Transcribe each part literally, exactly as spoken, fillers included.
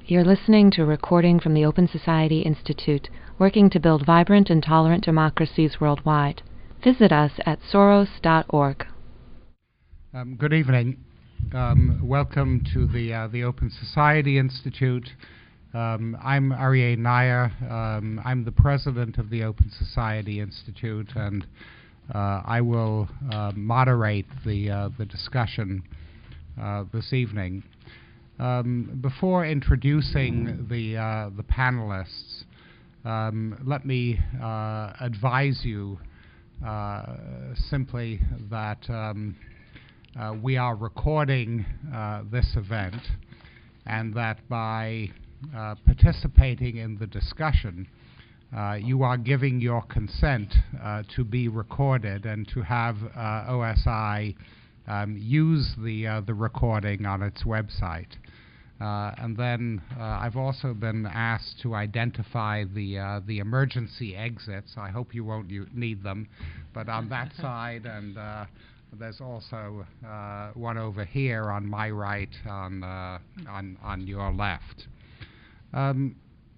You're listening to a recording from the Open Society Institute, working to build vibrant and tolerant democracies worldwide. Visit us at soros dot org. Um, good evening. Um, welcome to the uh, the Open Society Institute. Um, I'm Aryeh Naya. Um, I'm the president of the Open Society Institute, and uh, I will uh, moderate the uh, the discussion uh, this evening. Um, before introducing the uh, the panelists, um, let me uh, advise you uh, simply that um, uh, we are recording uh, this event, and that by uh, participating in the discussion, uh, you are giving your consent uh, to be recorded and to have uh, O S I um, use the uh, the recording on its website. Uh, and then uh, I've also been asked to identify the uh, the emergency exits. I hope you won't u- need them, but on that side, and uh, there's also uh, one over here on my right, on uh, on on your left. Um,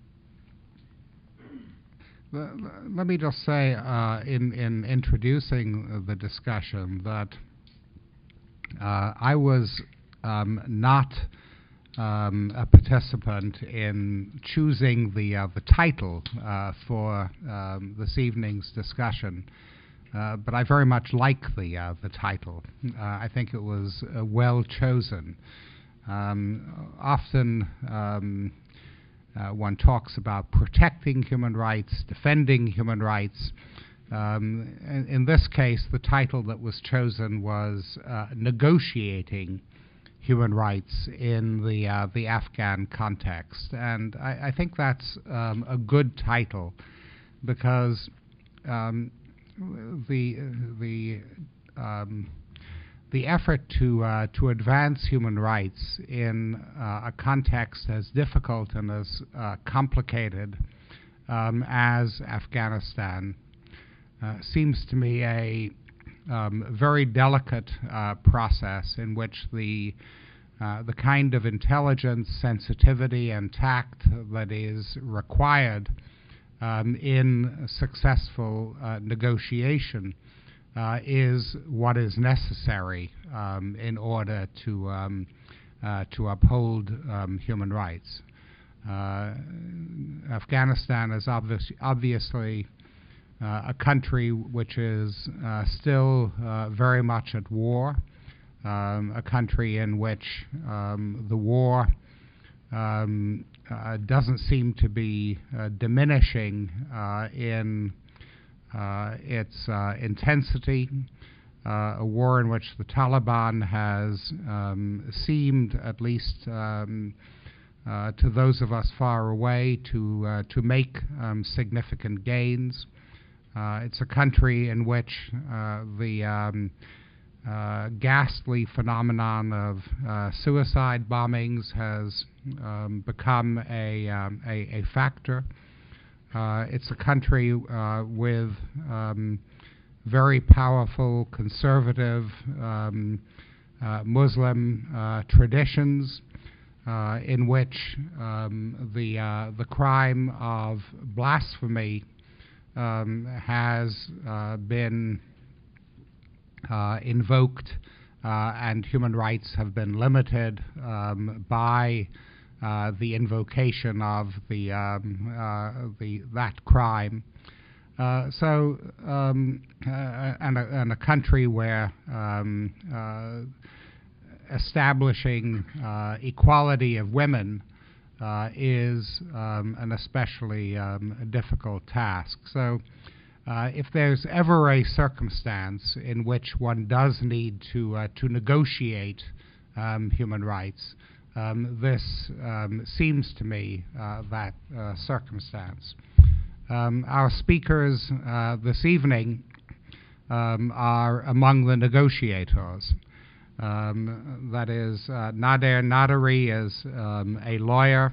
l- l- let me just say, uh, in in introducing the discussion, that uh, I was um, not Um, a participant in choosing the uh, the title uh, for um, this evening's discussion, uh, but I very much like the uh, the title. Uh, I think it was uh, well chosen. Um, often um, uh, one talks about protecting human rights, defending human rights. Um, in, in this case, the title that was chosen was uh, negotiating human rights in the uh, the Afghan context, and I, I think that's um, a good title, because um, the the um, the effort to uh, to advance human rights in uh, a context as difficult and as uh, complicated um, as Afghanistan uh, seems to me a Um, very delicate uh, process in which the uh, the kind of intelligence, sensitivity, and tact that is required um, in successful uh, negotiation uh, is what is necessary um, in order to um, uh, to uphold um, human rights. Uh, Afghanistan is obvious, obviously Uh, a country which is uh, still uh, very much at war, um, a country in which um, the war um, uh, doesn't seem to be uh, diminishing uh, in uh, its uh, intensity, uh, a war in which the Taliban has um, seemed, at least um, uh, to those of us far away, to, uh, to make um, significant gains. Uh, it's a country in which uh, the um, uh, ghastly phenomenon of uh, suicide bombings has um, become a, um, a, a factor. Uh, it's a country uh, with um, very powerful conservative um, uh, Muslim uh, traditions, uh, in which um, the uh, the crime of blasphemy Um, has uh, been uh, invoked, uh, and human rights have been limited um, by uh, the invocation of the um, uh, the that crime. Uh, so, um, uh, and, a, and a country where um, uh, establishing uh, equality of women Uh, is um, an especially um, a difficult task. So uh, if there's ever a circumstance in which one does need to uh, to negotiate um, human rights, um, this um, seems to me uh, that uh, circumstance. Um, our speakers uh, this evening um, are among the negotiators. Um, that is, uh, Nader Naderi is um, a lawyer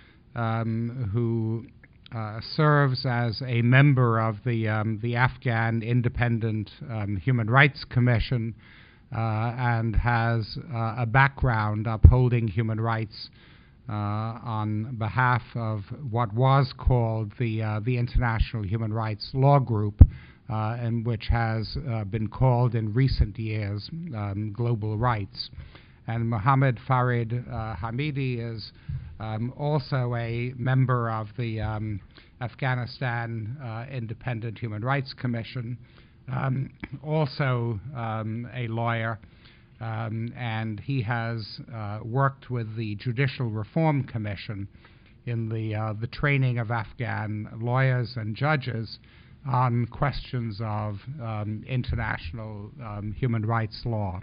um, who uh, serves as a member of the um, the Afghan Independent um, Human Rights Commission uh, and has uh, a background upholding human rights on behalf of what was called the, uh, the International Human Rights Law Group, uh, and which has uh, been called in recent years um, Global Rights. And Mohammed Farid uh, Hamidi is um, also a member of the um, Afghanistan uh, Independent Human Rights Commission, um, also um, a lawyer, um, and he has uh, worked with the Judicial Reform Commission in the, uh, the training of Afghan lawyers and judges on questions of um, international um, human rights law.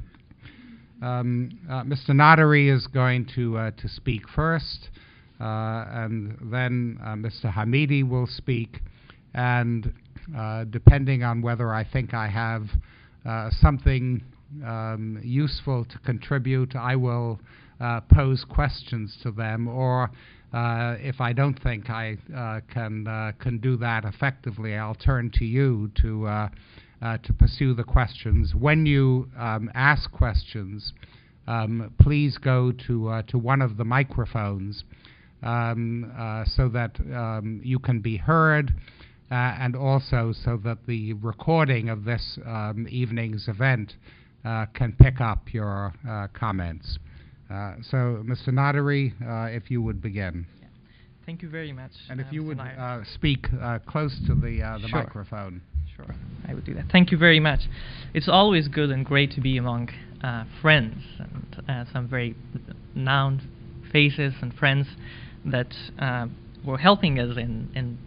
Um, uh, Mister Naderi is going to, uh, to speak first, uh, and then uh, Mister Hamidi will speak, and uh, depending on whether I think I have uh, something um, useful to contribute, I will uh, pose questions to them, or uh, if I don't think I uh, can, uh, can do that effectively, I'll turn to you to uh, Uh, to pursue the questions. When you um, ask questions, um, please go to uh, to one of the microphones um, uh, so that um, you can be heard, uh, and also so that the recording of this um, evening's event uh, can pick up your uh, comments. Uh, so, Mister Naderi, uh, if you would begin. Yeah. Thank you very much. And if uh, you Mister would Nair. uh, speak uh, close to the, uh, the Sure. microphone. Sure, I would do that. Thank you very much. It's always good and great to be among uh, friends and uh, some very known faces and friends that uh, were helping us in, in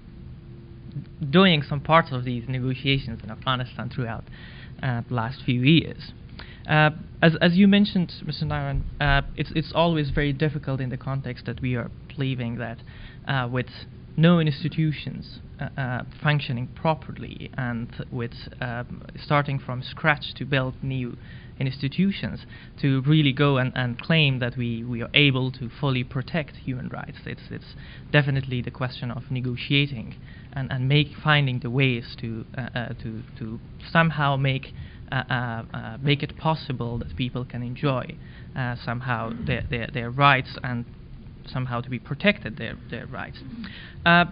doing some parts of these negotiations in Afghanistan throughout uh, the last few years. Uh, as, as you mentioned, Mister Nair, uh, it's, it's always very difficult in the context that we are believing that uh, with no institutions uh, uh, functioning properly, and with um, starting from scratch to build new institutions, to really go and, and claim that we, we are able to fully protect human rights. It's, it's definitely the question of negotiating and, and make finding the ways to uh, uh, to to somehow make uh, uh, uh, make it possible that people can enjoy uh, somehow their, their their rights, and somehow to be protected their their rights. Uh,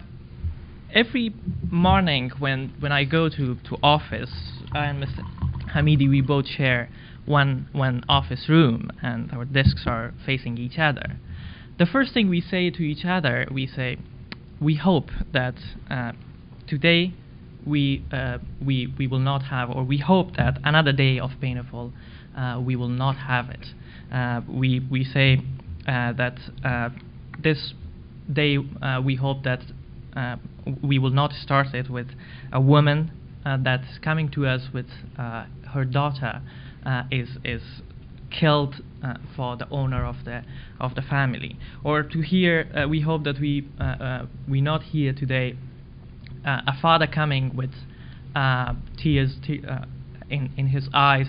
every morning when when I go to, to office, I and Mister Hamidi, we both share one one office room, and our desks are facing each other. The first thing we say to each other, we say, we hope that uh, today we uh, we we will not have, or we hope that another day of painful uh, we will not have it. Uh, we we say uh, that uh, this day uh, we hope that uh, we will not start it with a woman uh, that's coming to us with uh, her daughter uh, is is killed uh, for the owner of the of the family, or to hear uh, we hope that we uh, uh, we not hear today uh, a father coming with uh, tears te uh, in in his eyes,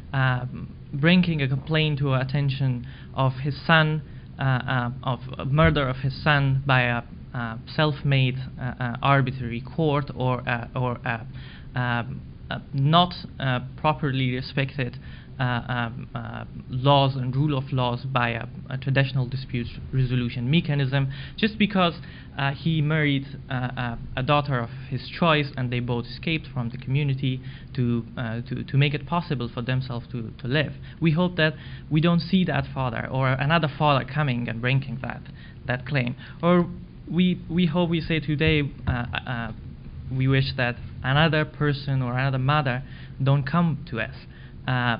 um, bringing a complaint to our attention of his son, uh, uh, of a murder of his son by a uh, self-made uh, uh, arbitrary court, or uh, or uh, um, uh, not uh, properly respected Uh, um, uh, laws and rule of laws by a, a traditional dispute resolution mechanism, just because uh, he married uh, uh, a daughter of his choice, and they both escaped from the community to uh, to, to make it possible for themselves to, to live. We hope that we don't see that father or another father coming and bringing that that claim. Or we we hope, we say today, uh, uh, we wish that another person or another mother don't come to us Uh,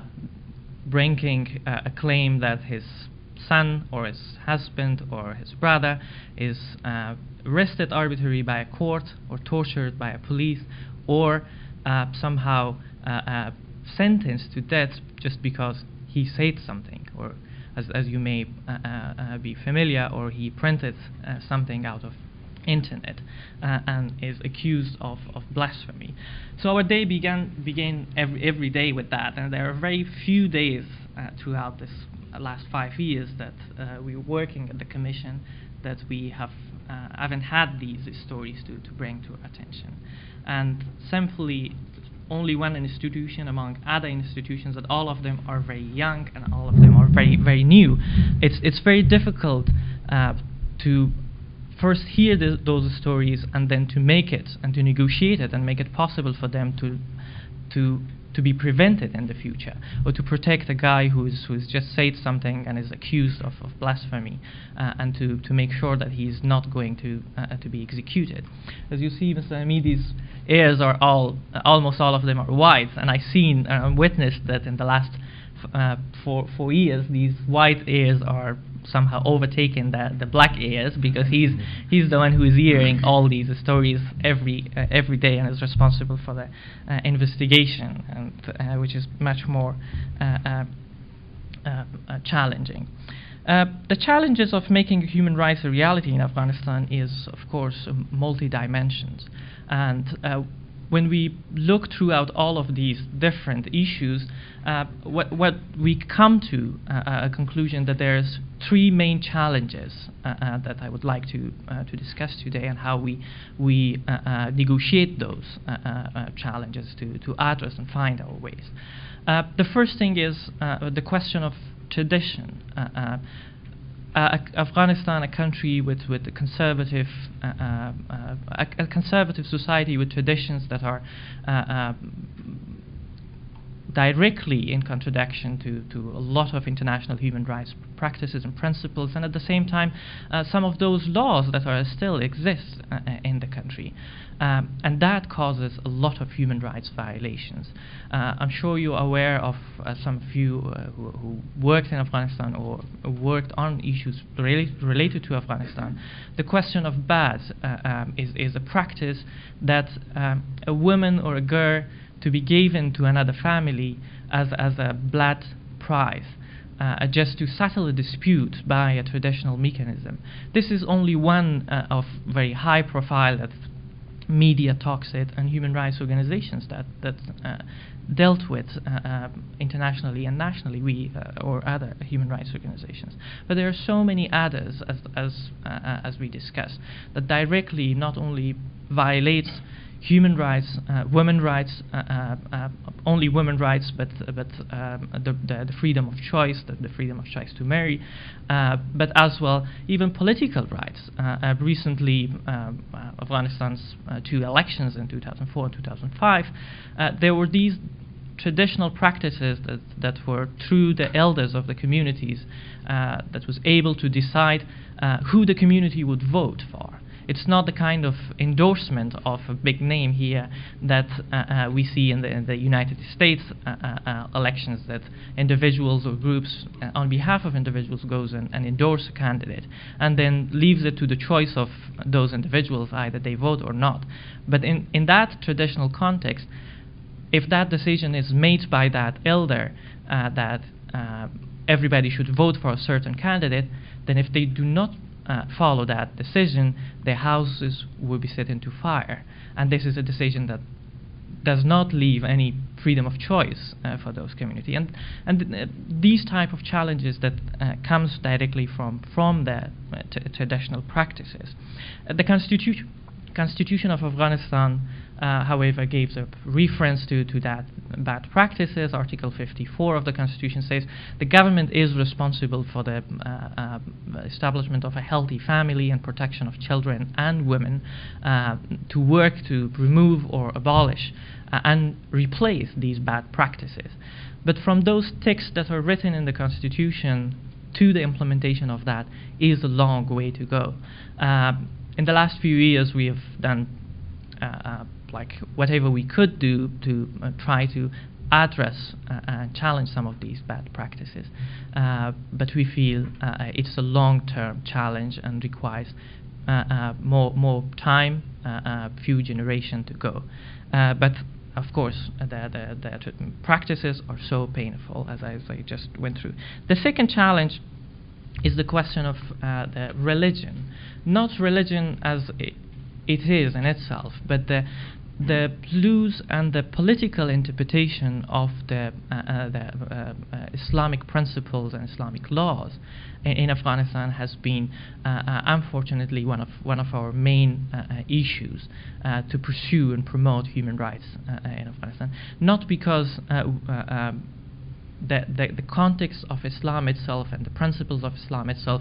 bringing uh, a claim that his son or his husband or his brother is uh, arrested arbitrarily by a court, or tortured by a police, or uh, somehow uh, uh, sentenced to death just because he said something, or as, as you may uh, uh, be familiar, or he printed uh, something out of internet uh, and is accused of, of blasphemy. So our day began began every every day with that, and there are very few days uh, throughout this uh, last five years that uh, we were working at the Commission that we have uh, haven't had these stories to, to bring to our attention. And simply, only one institution among other institutions, that all of them are very young and all of them are very very new. It's it's very difficult Uh, to first hear the, those stories and then to make it and to negotiate it and make it possible for them to to to be prevented in the future, or to protect a guy who's who's just said something and is accused of, of blasphemy, uh, and to, to make sure that he's not going to uh, to be executed. As you see, Mister Hamidi's heirs are all uh, almost all of them are white, and I've seen and uh, witnessed that in the last f uh, four four years these white heirs are somehow overtaken the, the black heirs, because he's he's the one who is hearing all these stories every uh, every day and is responsible for the uh, investigation, and uh, which is much more uh, uh, uh, uh, challenging. Uh, the challenges of making human rights a reality in Afghanistan is, of course, uh, multi-dimensions, and uh, when we look throughout all of these different issues, uh, what, what we come to uh, a conclusion that there's three main challenges uh, uh, that I would like to uh, to discuss today, and how we we uh, uh, negotiate those uh, uh, challenges to to address and find our ways. Uh, the first thing is uh, the question of tradition. Uh, uh, Uh, Afghanistan, a country with with a conservative uh, uh, uh, a, a conservative society with traditions that are uh, uh, directly in contradiction to to a lot of international human rights practices and principles, and at the same time uh, some of those laws that are still exist uh, in the country. Um, and that causes a lot of human rights violations. Uh, I'm sure you're aware of uh, some of you uh, who, who worked in Afghanistan or worked on issues rela related to Afghanistan. The question of baz uh, um, is, is a practice that um, a woman or a girl to be given to another family as, as a blood price. Uh, just to settle a dispute by a traditional mechanism. This is only one uh, of very high profile that media talks it, and human rights organizations that that uh, dealt with uh, uh, internationally and nationally, we uh, or other human rights organizations. But there are so many others, as as uh, as we discussed, that directly not only violates human rights, uh, women rights, uh, uh, uh, only women rights, but uh, but um, the, the the freedom of choice, the, the freedom of choice to marry, uh, but as well even political rights. Uh, uh, recently, um, uh, Afghanistan's uh, two elections in two thousand four and two thousand five, uh, there were these traditional practices that that were through the elders of the communities uh, that was able to decide uh, who the community would vote for. It's not the kind of endorsement of a big name here that uh, uh, we see in the, in the United States uh, uh, uh, elections, that individuals or groups uh, on behalf of individuals goes and, and endorse a candidate and then leaves it to the choice of those individuals, either they vote or not. But in, in that traditional context, if that decision is made by that elder uh, that uh, everybody should vote for a certain candidate, then if they do not Uh, follow that decision, their houses will be set into fire. And this is a decision that does not leave any freedom of choice uh, for those community. And and uh, these type of challenges that uh, comes directly from from the uh, t traditional practices. Uh, the constitution Constitution of Afghanistan, uh, however, gives a reference to, to that bad practices. Article fifty-four of the Constitution says the government is responsible for the uh, uh, establishment of a healthy family and protection of children and women, uh, to work to remove or abolish uh, and replace these bad practices. But from those texts that are written in the Constitution to the implementation of that is a long way to go. Uh, In the last few years, we have done uh, uh, like whatever we could do to uh, try to address uh, and challenge some of these bad practices. Uh, but we feel uh, it's a long-term challenge and requires uh, uh, more more time, uh, uh, few generations to go. Uh, but of course, uh, the, the, the practices are so painful, as I, as I just went through. The second challenge is the question of uh, the religion. Not religion as I it is in itself, but the the loose and the political interpretation of the, uh, uh, the uh, uh, Islamic principles and Islamic laws in, in Afghanistan has been uh, uh, unfortunately one of one of our main uh, uh, issues uh, to pursue and promote human rights uh, uh, in Afghanistan. Not because uh, uh, um, The, the, the context of Islam itself and the principles of Islam itself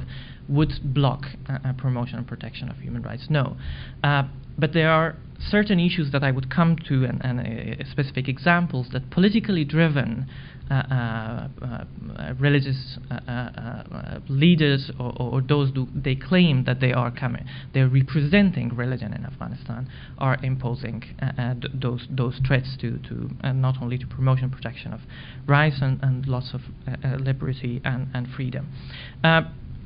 would block uh, uh, promotion and protection of human rights. No. Uh, but there are certain issues that I would come to and, and uh, specific examples that politically driven uh, uh, uh, religious uh, uh, uh, leaders or, or those do they claim that they are coming, they're representing religion in Afghanistan, are imposing uh, uh, th those those threats to to uh, not only to promotion protection of rights and, and lots of uh, uh, liberty and, and freedom. Uh,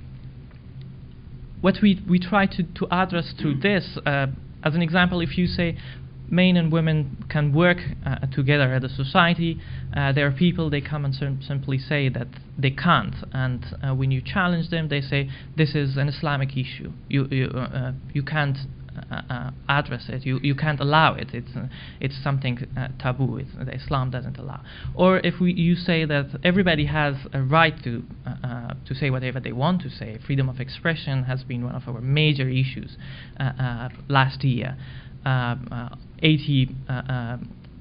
what we we try to to address through this. Uh, As an example, if you say men and women can work uh, together as a society, uh, there are people, they come and sim simply say that they can't. And uh, when you challenge them, they say this is an Islamic issue. You, you, uh, you can't uh, uh, address it. You, you can't allow it. It's, uh, it's something uh, taboo. It's, uh, Islam doesn't allow. Or if we, you say that everybody has a right to, uh, uh, to say whatever they want to say, freedom of expression has been one of our major issues uh, uh, last year. Uh, uh, eighty uh, uh,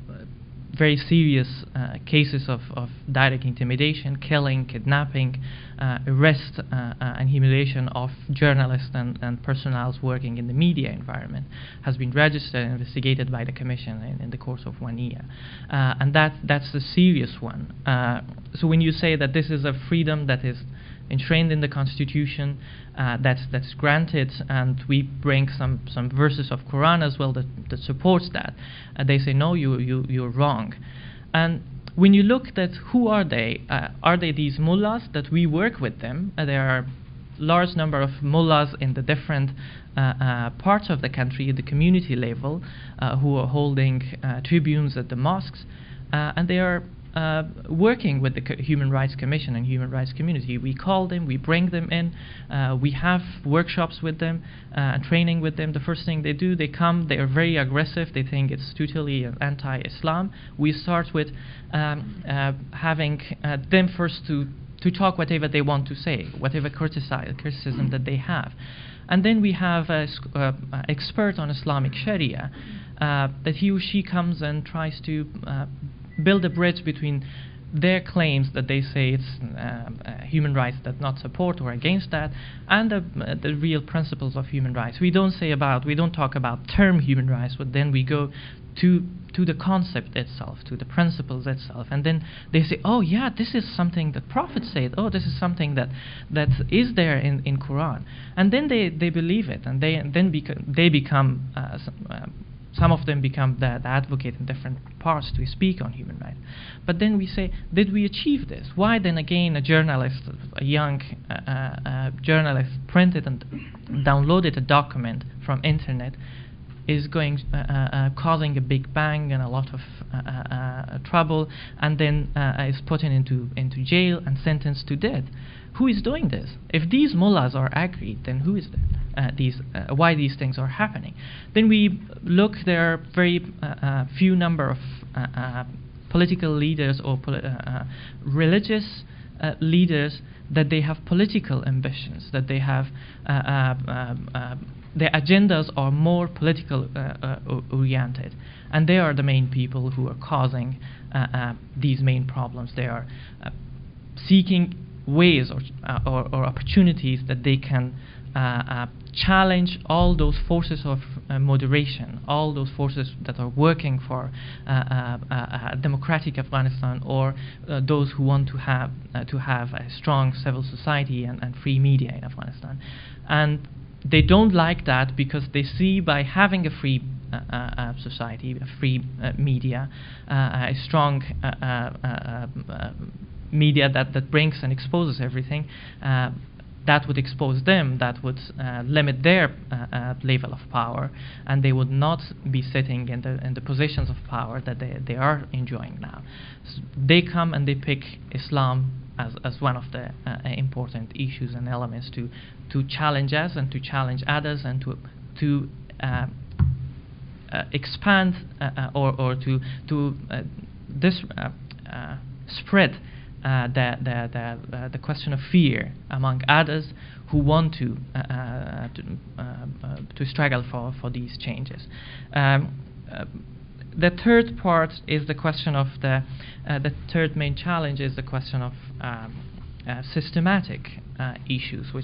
very serious uh, cases of, of direct intimidation, killing, kidnapping, uh, arrest uh, uh, and humiliation of journalists and, and personnel working in the media environment has been registered and investigated by the Commission in, in the course of one year. Uh, and that, that's a serious one. Uh, so when you say that this is a freedom that is enshrined in the Constitution, uh, that's that's granted, and we bring some some verses of Quran as well that, that supports that, uh, they say no, you you you're wrong. And when you look at who are they, uh, are they these mullahs that we work with them? Uh, there are large number of mullahs in the different uh, uh, parts of the country at the community level uh, who are holding uh, tribunes at the mosques, uh, and they are Uh, working with the Co Human Rights Commission and Human Rights community. We call them, we bring them in, uh, we have workshops with them uh, and training with them. The first thing they do, they come, they are very aggressive, they think it's totally uh, anti-Islam. We start with um, uh, having uh, them first to, to talk whatever they want to say, whatever criticize, criticism that they have. And then we have an uh, expert on Islamic Sharia uh, that he or she comes and tries to uh, build a bridge between their claims that they say it's uh, uh, human rights that not support or against that, and the, uh, the real principles of human rights. We don't say about, we don't talk about term human rights, but then we go to to the concept itself, to the principles itself, and then they say, oh yeah, this is something that Prophet said. Oh, this is something that that is there in in Quran, and then they they believe it, and they and then beca they become. Uh, some, uh, Some of them become the, the advocate in different parts to speak on human rights. But then we say, did we achieve this? Why then again a journalist, a young uh, uh, journalist printed and downloaded a document from internet is going uh, uh, causing a big bang and a lot of uh, uh, trouble, and then uh, is put in into, into jail and sentenced to death? Who is doing this? If these mullahs are agreed, then who is it? Uh, these, uh, why these things are happening? Then we look, there are very uh, uh, few number of uh, uh, political leaders or poli uh, uh, religious uh, leaders that they have political ambitions, that they have uh, uh, uh, uh, their agendas are more political uh, uh, oriented, and they are the main people who are causing uh, uh, these main problems. They are uh, seeking ways or, uh, or, or opportunities that they can uh, uh, challenge all those forces of uh, moderation, all those forces that are working for uh, uh, uh, democratic Afghanistan, or uh, those who want to have uh, to have a strong civil society and, and free media in Afghanistan. And they don't like that because they see by having a free uh, uh, society, a free uh, media, uh, a strong uh, uh, uh, uh, media that, that brings and exposes everything, uh, that would expose them, that would uh, limit their uh, uh, level of power, and they would not be sitting in the in the positions of power that they, they are enjoying now. So they come and they pick Islam as, as one of the uh, important issues and elements to to challenge us and to challenge others and to to uh, uh, expand uh, uh, or or to to uh, this uh, uh, spread uh, the the the, uh, the question of fear among others who want to uh, uh, to, uh, uh, to struggle for for these changes. Um, uh, the third part is the question of the uh, the third main challenge is the question of um, uh, systematic uh, issues, which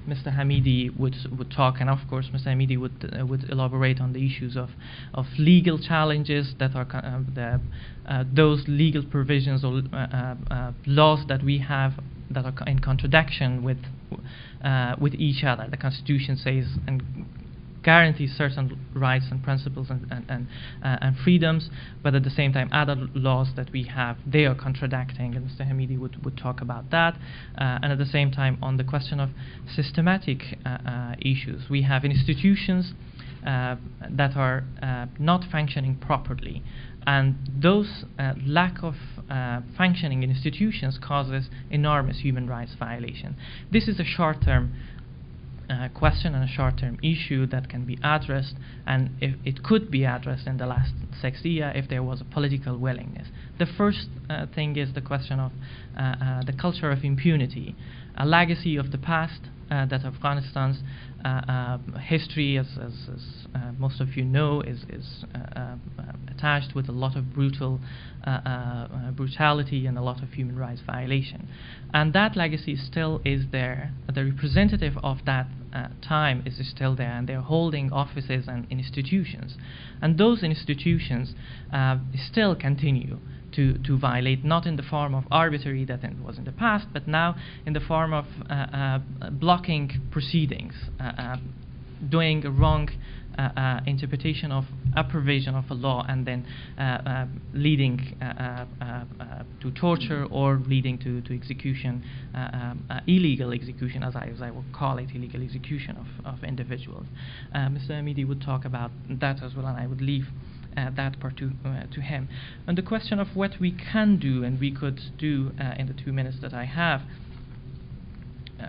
Mister Hamidi would would talk, and of course Mister Hamidi would uh, would elaborate on the issues of of legal challenges that are uh, the uh, those legal provisions or uh, uh, laws that we have that are co- in contradiction with uh, with each other. The Constitution says and guarantees certain rights and principles and and and, uh, and freedoms, but at the same time other laws that we have, they are contradicting, and Mister Hamidi would, would talk about that. Uh, and at the same time on the question of systematic uh, uh, issues, we have institutions uh, that are uh, not functioning properly, and those uh, lack of uh, functioning institutions causes enormous human rights violation. This is a short-term Uh, question and a short-term issue that can be addressed, and if it could be addressed in the last sixty years if there was a political willingness. The first uh, thing is the question of uh, uh, the culture of impunity, a legacy of the past uh, that Afghanistan's uh, uh, history, as, as, as uh, most of you know, is, is uh, uh, attached with a lot of brutal uh, uh, brutality and a lot of human rights violation. And that legacy still is there. The representative of that uh, time is still there, and they're holding offices and institutions. And those institutions uh, still continue to, to violate, not in the form of arbitrary that it was in the past, but now in the form of uh, uh, blocking proceedings, uh, uh, doing a wrong uh, uh, interpretation of a provision of a law, and then uh, uh, leading uh, uh, uh, to torture or leading to, to execution, uh, um, uh, illegal execution, as I, as I will call it, illegal execution of, of individuals. Uh, Mister Hamidi would talk about that as well, and I would leave Uh, that part to, uh, to him. And the question of what we can do and we could do uh, in the two minutes that I have, uh,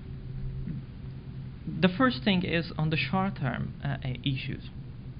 the first thing is on the short-term uh, issues.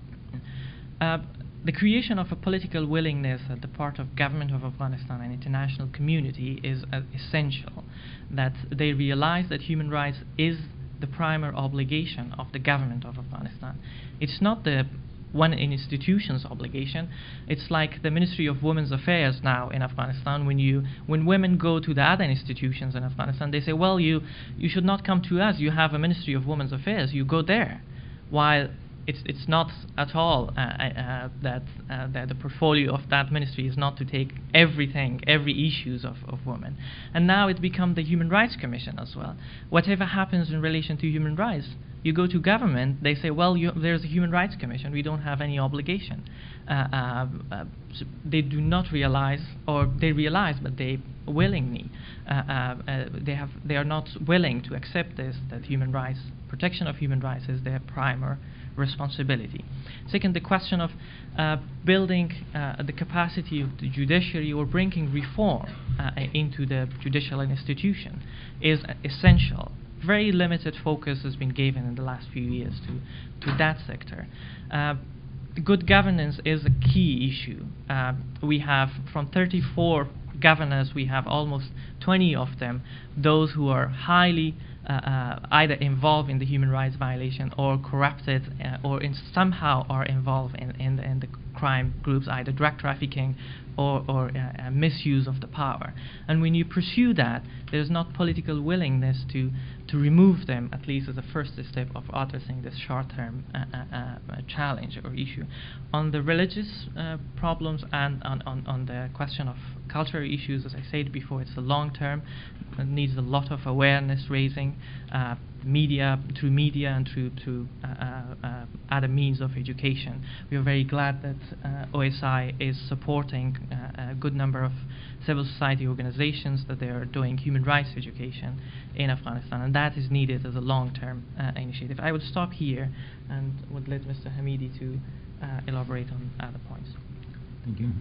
Uh, the creation of a political willingness at the part of government of Afghanistan and international community is uh, essential, that they realize that human rights is the primary obligation of the government of Afghanistan. It's not the one institution's obligation. It's like the Ministry of Women's Affairs now in Afghanistan. When you when women go to the other institutions in Afghanistan, they say, well, you you should not come to us. You have a Ministry of Women's Affairs. You go there. While it's it's not at all uh, uh, that uh, that the portfolio of that ministry is not to take everything, every issues of, of women. And now it become the Human Rights Commission as well. Whatever happens in relation to human rights, you go to government, they say, well, you, there's a Human Rights Commission, we don't have any obligation. Uh, uh, uh, so they do not realize, or they realize, but they willingly, uh, uh, uh, they have, they are not willing to accept this, that human rights, protection of human rights is their primary responsibility. Second, the question of uh, building uh, the capacity of the judiciary or bringing reform uh, into the judicial institution is uh, essential. Very limited focus has been given in the last few years to, to that sector. Uh, good governance is a key issue. Uh, we have from thirty-four governors, we have almost twenty of them, those who are highly uh, uh, either involved in the human rights violation or corrupted uh, or in somehow are involved in, in, the, in the crime groups, either drug trafficking or, or uh, uh, misuse of the power. And when you pursue that, there's not political willingness to, to remove them, at least as a first step of addressing this short-term uh, uh, uh, challenge or issue. On the religious uh, problems and on, on, on the question of cultural issues, as I said before, it's a long-term, it needs a lot of awareness raising, uh, media, through media and through, through uh, uh, uh, other means of education. We are very glad that uh, O S I is supporting uh, a good number of civil society organizations that they are doing human rights education in Afghanistan, and that is needed as a long-term uh, initiative. I would stop here and would let Mister Hamidi to uh, elaborate on other points. Thank you.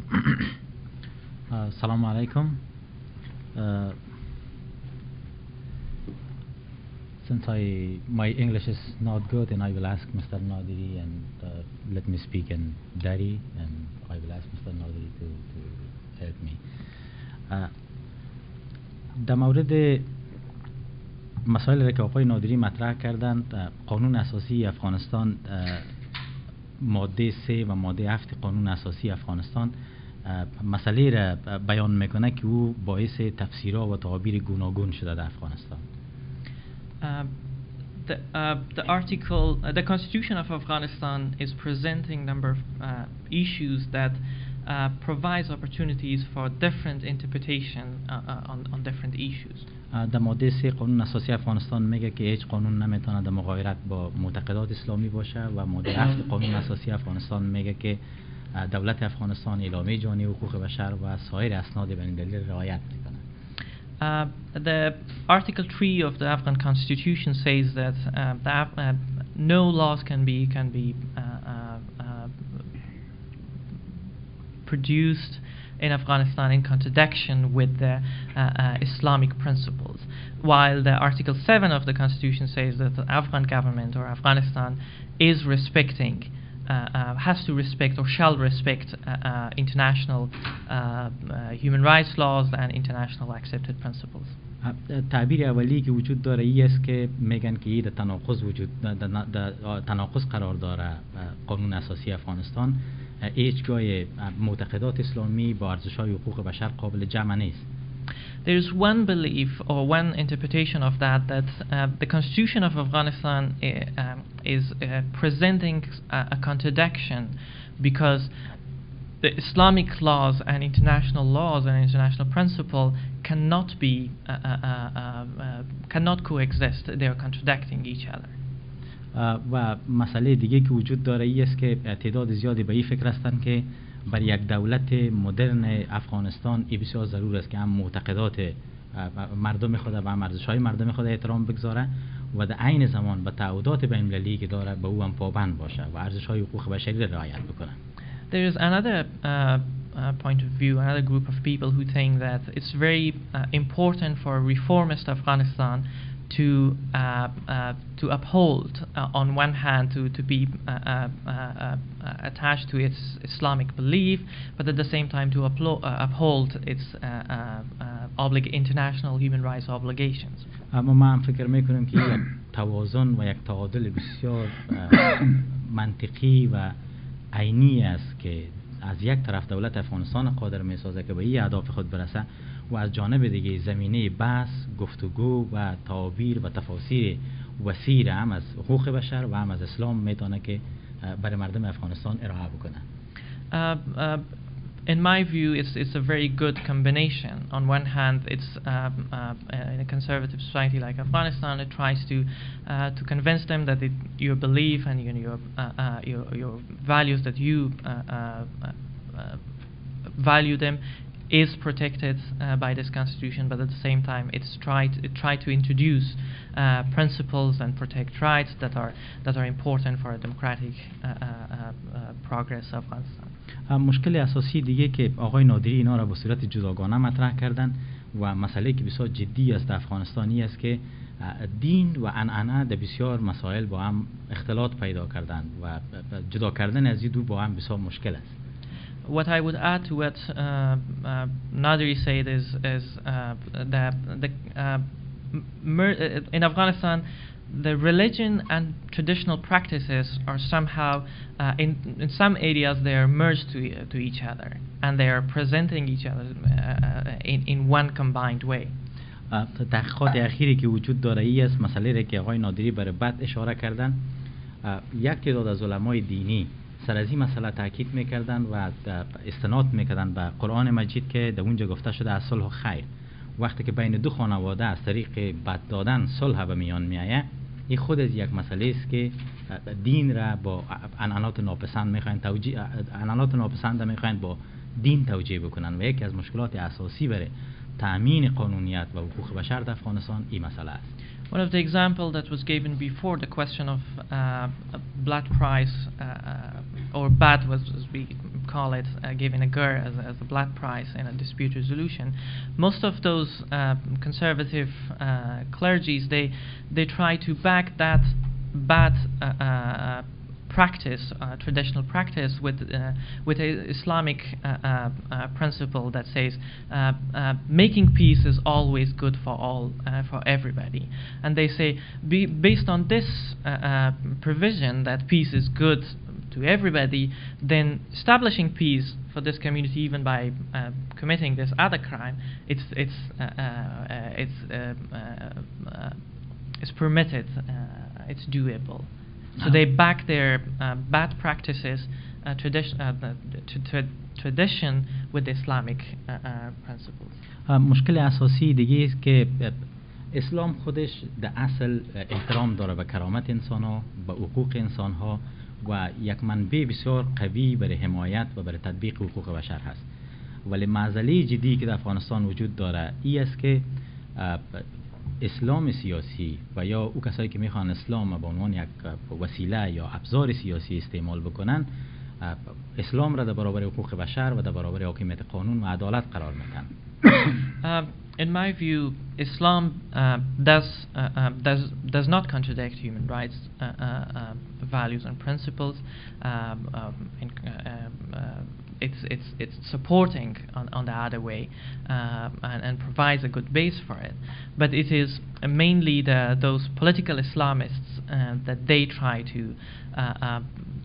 uh, Assalamu alaikum. Uh, Since I, my English is not good, and I will ask Mister Nadiri and uh, let me speak in Dari, and I will ask Mister Nadiri to, to help me. در مورد مسائل که آقای نادری مطرح کردند، قانون اساسی افغانستان ماده سه و ماده هفت قانون اساسی افغانستان مسئله را بیان میکنه که او باعث تفسیرها و تعابیر گوناگون شده در افغانستان. Uh, the, uh, the article, uh, the Constitution of Afghanistan is presenting number of uh, issues that uh, provides opportunities for different interpretation uh, uh, on, on different issues. در ماده سه قانون اساسی افغانستان میگه که هیچ قانون نمیتونه در مغایرت با معتقدات اسلامی باشه و ماده هفت قانون اساسی افغانستان میگه که دولت افغانستان اعلامیه جهانی حقوق بشر و سایر اسناد بین المللی رعایت میکنه. Uh, the Article three of the Afghan Constitution says that uh, the Af- uh, no laws can be can be uh, uh, uh, produced in Afghanistan in contradiction with the uh, uh, Islamic principles, while the Article seven of the Constitution says that the Afghan government or Afghanistan is respecting Uh, uh, has to respect or shall respect uh, uh, international uh, uh, human rights laws and international accepted principles. تعبیر اولی که وجود داره این است که میگن که این تناقض وجود تناقض قرار داره قانون اساسی افغانستان هیچ جای معتقدات اسلامی با ارزش‌های حقوق بشر قابل جمع نیست. There is one belief or one interpretation of that that uh, the Constitution of Afghanistan uh, um, is uh, presenting a, a contradiction because the Islamic laws and international laws and international principle cannot be uh, uh, uh, uh, cannot coexist. They are contradicting each other. و مسئله دیگه که وجود داره این است که تعداد زیادی به این فکر هستند که بر یک دولت مدرن افغانستان این بسیار ضرور است که هم معتقدات مردم خود و هم ارزش‌های مردم خود احترام بگذاره و در عین زمان به تعهدات بین المللی که داره به او هم پابند باشه و ارزش‌های حقوق بشری را رعایت بکنه. There is another uh, uh, point of view, another group of people who think that it's very uh, important for reformist Afghanistan to uh, uh, to uphold uh, on one hand to to be uh, uh, uh, attached to its Islamic belief, but at the same time to uplo- uh, uphold its uh, uh, uh, oblig- international human rights obligations. اما من فکر میکنم که یک توازن و یک تعادل بسیار منطقی و عینی است که از یک طرف دولت افغانستان قادر میسازه که به این اهداف خود برسه و از جانب دیگه زمینه بحث، گفتگو و تعابیر و تفاسیر وسیع هم از حقوق بشر و هم از اسلام میتونه که برای مردم افغانستان ارائه بکنه. Uh, uh, in my view, it's it's a very good combination. On one hand, it's um, uh, in a conservative society like Afghanistan, it tries to uh, to convince them that it, your belief and your your, uh, uh, your your values that you uh, uh, uh, value them is protected uh, by this constitution, but at the same time, it's tried it tried to introduce uh, principles and protect rights that are that are important for a democratic uh, uh, uh, progress of Afghanistan. مشکل اساسی دیگه که آقای نادری اینا را به صورت جداگانه مطرح کردن و مسئله که بسیار جدی است در افغانستانی است که دین و عنعنه در بسیار مسائل با هم اختلاط پیدا کردن و جدا کردن از این دو با هم بسیار مشکل است. What I would add to what uh, uh, Nadri said is is uh, that the uh, mer- in Afghanistan the religion and traditional practices are somehow uh, in in some areas they are merged to uh, to each other and they are presenting each other uh, in in one combined way. تحقیقات اخیری که وجود داره ای است مسئله که آقای نادری بر بعد اشاره کردن یک تعداد از علمای دینی سر از این مسئله تاکید میکردن و استناد میکردن به قرآن مجید که در اونجا گفته شده از صلح و خیر. وقتی که بین دو خانواده از طریق بد دادن صلح به میان میآید این خود از یک مسئله است که دین را با عنعنات ناپسند میخواین توجیه عنعنات ناپسند میخواین با دین توجیه بکنن و یکی از مشکلات اساسی برای تأمین قانونیت و حقوق بشر در افغانستان این مسئله است. One of the example that was given before, the question of uh, blood price uh, or bad, was, as we call it, uh, giving a gur as, as a blood price in a dispute resolution. Most of those uh, conservative uh, clergies, they they try to back that bad uh, uh, practice, uh, traditional practice, with uh, with a Islamic uh, uh, uh, principle that says uh, uh, making peace is always good for all, uh, for everybody. And they say, be, based on this uh, uh, provision that peace is good to everybody, then establishing peace for this community, even by uh, committing this other crime, it's it's uh, uh, it's uh, uh, uh, is permitted, uh, it's doable. So Um, they back their uh, bad practices, uh, tradition, uh, the, the tra- tradition with Islamic uh, uh, principles. مشکل اساسی دیگه است که اسلام خودش در اصل احترام داره به کرامت انسان ها، به حقوق انسان ها و یک منبع بسیار قوی برای حمایت و برای تطبیق حقوق بشر هست. ولی معضله جدی که در افغانستان وجود داره ای است که اسلام سیاسی و یا او کسایی که میخوان اسلام به عنوان یک وسیله یا ابزار سیاسی استعمال بکنن، اسلام را در برابر حقوق بشر و در برابر حاکمیت قانون و عدالت قرار میدن. Um, in my view, Islam uh, does, uh, uh, does, does not contradict human rights uh, uh, uh, values and principles. Um, um, in, uh, uh, it's, it's, it's supporting on, on the other way uh, and, and provides a good base for it. But it is uh, mainly the, those political Islamists uh, that they try to uh, uh,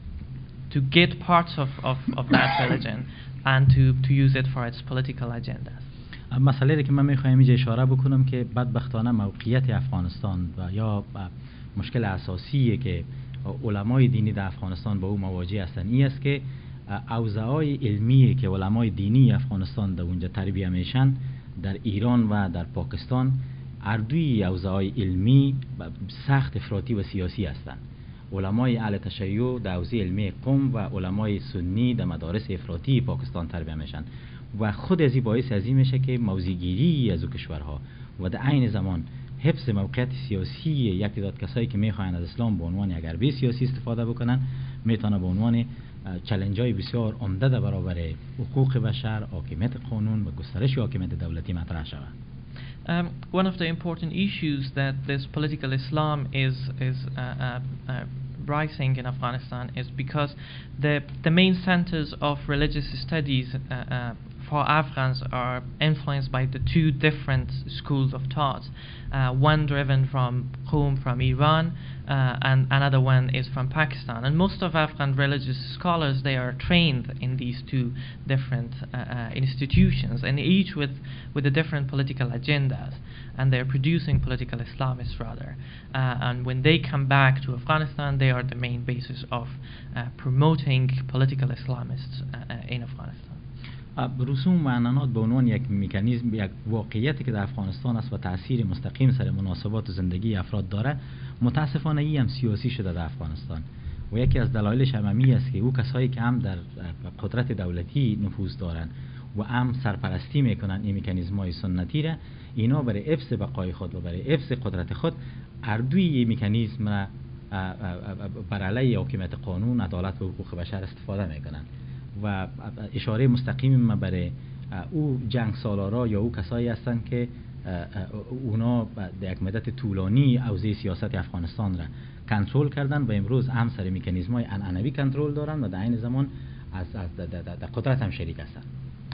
to get parts of, of, of that religion and to, to use it for its political agendas. مسئله که من میخوایم اینجا اشاره بکنم که بدبختانه موقعیت افغانستان و یا مشکل اساسیه که علمای دینی در افغانستان با او مواجه هستند این است که اوضاع علمی که علمای دینی افغانستان در اونجا تربیه میشن در ایران و در پاکستان اردوی اوضاع علمی سخت افراطی و سیاسی هستند. علمای اهل تشیع در حوزه علمی قم و علمای سنی در مدارس افراطی پاکستان تربیه میشن و خود از این باعث از این میشه که موضع‌گیری از او کشورها و در عین زمان حفظ موقعیت سیاسی یک تعداد کسایی که میخواین از اسلام به عنوان یک حربه سیاسی استفاده بکنن میتونه به عنوان چالنج‌های بسیار عمده در برابر حقوق بشر، حاکمیت قانون و گسترش حاکمیت دولتی مطرح شود. Um, one of the important issues that this political Islam is is uh, uh, uh, rising in Afghanistan is because the the main centers of religious studies uh, uh, for Afghans are influenced by the two different schools of thought. Uh, one driven from Qom, from Iran, uh, and another one is from Pakistan. And most of Afghan religious scholars, they are trained in these two different uh, uh, institutions, and each with with the different political agendas, and they're producing political Islamists rather. Uh, and when they come back to Afghanistan, they are the main basis of uh, promoting political Islamists uh, uh, in Afghanistan. رسوم و عنعنات به عنوان یک مکانیزم، یک واقعیتی که در افغانستان است و تأثیر مستقیم سر مناسبات و زندگی افراد داره، متاسفانه ای هم سیاسی شده در افغانستان و یکی از دلایلش عمومی است که او کسایی که هم در قدرت دولتی نفوذ دارن و هم سرپرستی میکنن این مکانیزم‌های سنتی را، اینا برای حفظ بقای خود و برای حفظ قدرت خود اردوی این مکانیزم را بر علیه حاکمیت قانون، عدالت و حقوق بشر استفاده میکنن و اشاره مستقیم ما برای او جنگ سالارا یا او کسایی هستند که اونا در یک مدت طولانی حوزه سیاست افغانستان را کنترل کردن و امروز هم سر مکانیزم‌های عنعنوی کنترل دارن و در این زمان از در قدرت هم شریک هستند.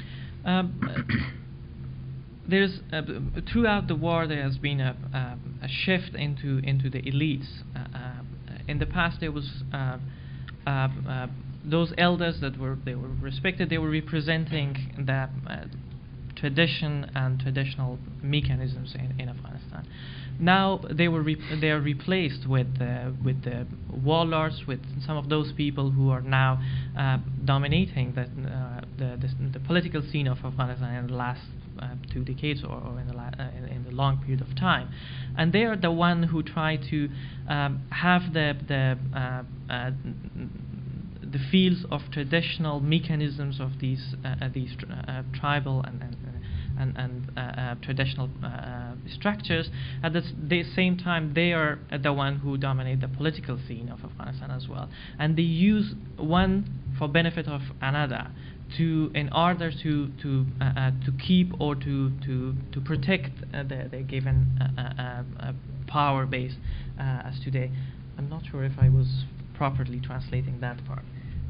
There's uh, throughout the war there has been a, uh, a shift into into the elites. Uh, uh, in the past there was uh, uh, uh, those elders that were they were respected. They were representing the uh, tradition and traditional mechanisms in, in Afghanistan. Now they were re- they are replaced with uh, with the warlords, with some of those people who are now uh, dominating the, uh, the, the the political scene of Afghanistan in the last uh, two decades or, or in the la- uh, in, in the long period of time, and they are the one who try to um, have the the uh, uh, the fields of traditional mechanisms of these uh, uh, these tr- uh, tribal and and and, and uh, uh, traditional uh, structures. At the, s- the same time, they are uh, the one who dominate the political scene of Afghanistan as well, and they use one for benefit of another to in order to to uh, uh, to keep or to to to protect uh, the, the given uh, uh, uh, power base uh, as today. I'm not sure if I was properly translating that part.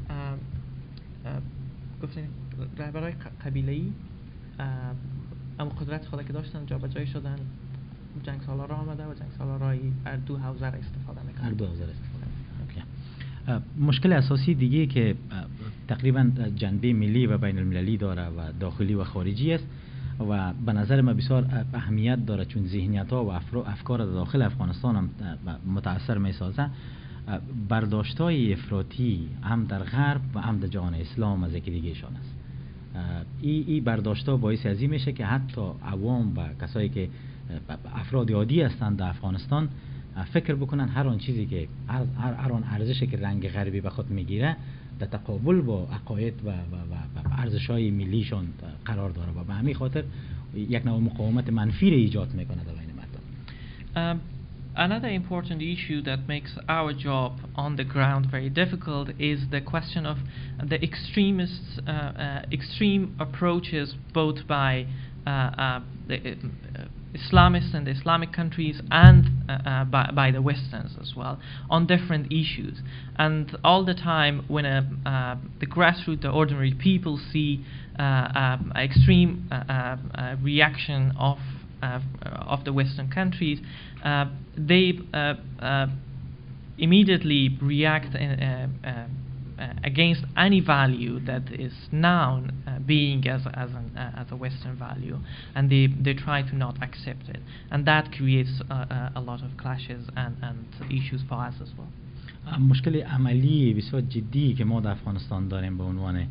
گفتین رهبرای قبیله‌ای اما قدرت خدا که داشتن جابجایی شدن، جنگ سالارا آمده و جنگ سالارای اردو حوزه را استفاده میکنن. اردو حوزه را استفاده میکنن. مشکل اساسی دیگه که تقریبا جنبه ملی و بین المللی داره و داخلی و خارجی است، و به نظر من بسیار اهمیت داره، چون ذهنیت ها و افکار داخل افغانستان هم متاثر می سازه. برداشت های افراطی هم در غرب و هم در جهان اسلام از یکی دیگهشان است. این ای برداشت ها باعث ازی میشه که حتی عوام و کسایی که افراد عادی هستند در افغانستان فکر بکنن هر آن چیزی که هر, هر آن ارزشی که رنگ غربی به خود میگیره در تقابل با عقاید و, و, و, و ارزش‌های ملیشان قرار داره و به همین خاطر یک نوع مقاومت منفی را ایجاد میکنه در بین مردم. Um, another important issue that makes our job on the ground very difficult is the question of the extremist, uh, uh, extreme approaches both by uh, uh, the uh, Islamists and the Islamic countries and uh, uh, by, by the Westerns as well on different issues. And all the time when a, uh, the grassroots, the ordinary people see uh, um, extreme uh, uh, reaction of uh, of the Western countries, uh, they uh, uh, immediately react in, uh, uh, Uh, against any value that is known uh, being as as an uh, as a Western value, and they they try to not accept it, and that creates uh, uh, a lot of clashes and and issues for us as well. مشکل عملی بسیار جدی که ما در افغانستان داریم به عنوان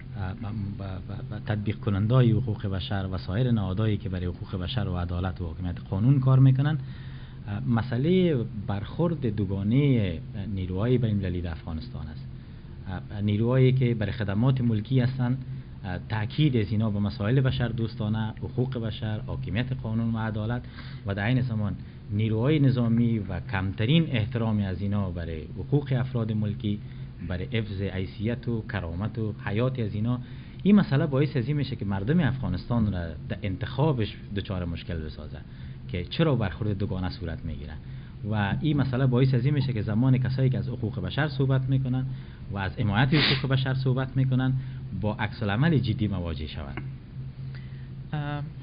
تطبیق کننده‌های حقوق بشر و سایر نهادهایی که برای حقوق بشر و عدالت و حاکمیت قانون کار میکنن، مسئله برخورد دوگانه نیروهای بین‌المللی در افغانستان است. نیروهایی که برای خدمات ملکی هستند تاکید از اینا به مسائل بشر دوستانه، حقوق بشر، حاکمیت قانون و عدالت، و در عین زمان نیروهای نظامی و کمترین احترامی از اینا برای حقوق افراد ملکی، برای حفظ حیثیت و کرامت و حیات از اینا. این مسئله باعث از این میشه که مردم افغانستان را در انتخابش دچار مشکل بسازه که چرا برخورد دوگانه صورت میگیره، و این مسئله باعث از این میشه که زمان کسایی که از حقوق بشر صحبت میکنن و از حمایت حقوق بشر صحبت میکنن با عکس العمل جدی مواجه شوند. Uh,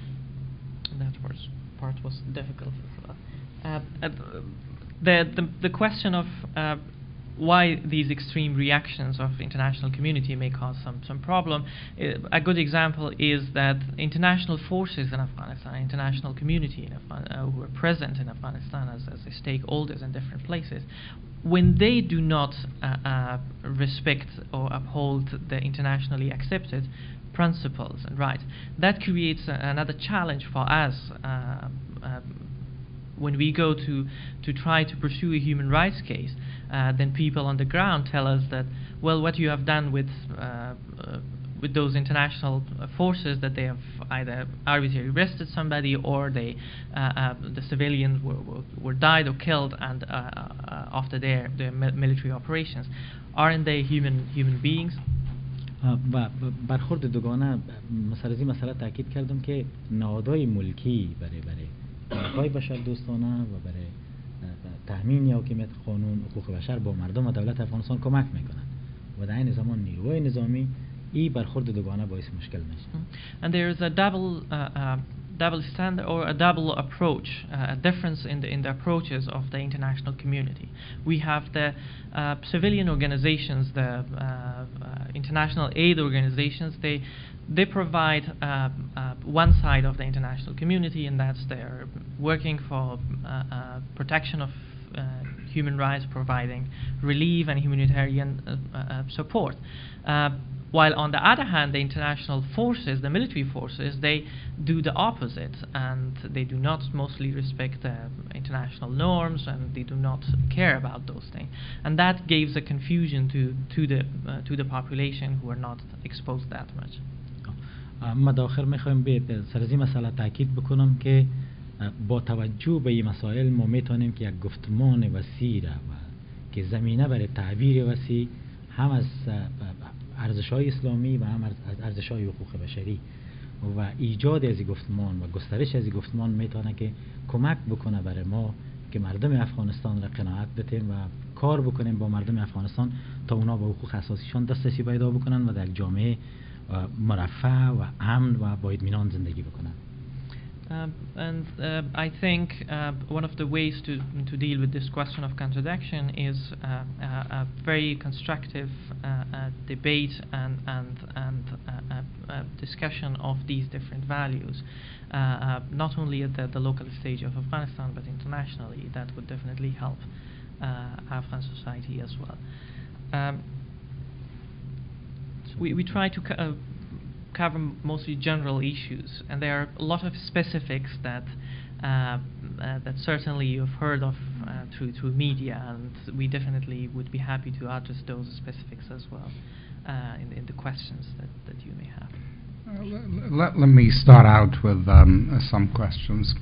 that was, part was difficult as well. Uh, uh, the, the the question of uh, why these extreme reactions of international community may cause some some problem. Uh, a good example is that international forces in Afghanistan, international community in Afghanistan, uh, who are present in Afghanistan as, as stakeholders in different places, when they do not uh, uh, respect or uphold the internationally accepted principles and rights, that creates a, another challenge for us. Uh, uh, when we go to, to try to pursue a human rights case, uh, then people on the ground tell us that, well, what you have done with uh, uh, with those international uh, forces, that they have either arbitrarily arrested somebody or they uh, uh, the civilians were, were, were died or killed and uh, uh, after their, their military operations. Aren't they human human beings? و برخورد دوگانه مثلا این مسئله تاکید کردم که نهادهای ملکی برای برای حقوق بشر دوستانه و برای تامین حاکمیت قانون حقوق بشر با مردم و دولت افغانستان کمک میکنن و در این زمان نیروهای نظامی این برخورد دوگانه باعث مشکل میشه. And there is a double uh, uh, double standard or a double approach, uh, a difference in the in the approaches of the international community. We have the uh, civilian organizations, the uh, uh, international aid organizations. They they provide uh, uh, one side of the international community, and that's they're working for uh, uh, protection of uh, human rights, providing relief and humanitarian uh, uh, support. Uh, While on the other hand, the international forces, the military forces, they do the opposite, and they do not mostly respect the international norms, and they do not care about those things. And that gives a confusion to to the uh, to the population who are not exposed that much. ما در آخر میخوایم به سر از این مسئله تاکید بکنم که با توجه به این مسائل ما میتونیم که یک گفتمان وسیع و که زمینه برای تعبیر وسیع هم از ارزش‌های اسلامی و هم از ارزش‌های حقوق بشری و ایجاد از این گفتمان و گسترش از این گفتمان میتونه که کمک بکنه برای ما که مردم افغانستان را قناعت بدیم و کار بکنیم با مردم افغانستان تا اونا به حقوق اساسیشان دسترسی پیدا بکنن و در جامعه مرفه و امن و با اطمینان زندگی بکنن. Um, and uh, I think uh, one of the ways to to deal with this question of contradiction is uh, a, a very constructive uh, uh, debate and and and uh, uh, uh, discussion of these different values, uh, uh, not only at the, the local stage of Afghanistan but internationally. That would definitely help uh, Afghan society as well. Um, we, we try to co uh, cover mostly general issues, and there are a lot of specifics that uh, uh, that certainly you've heard of uh, through through media, and we definitely would be happy to address those specifics as well uh, in, in the questions that, that you may have. Uh, let, let me start out with um, some questions,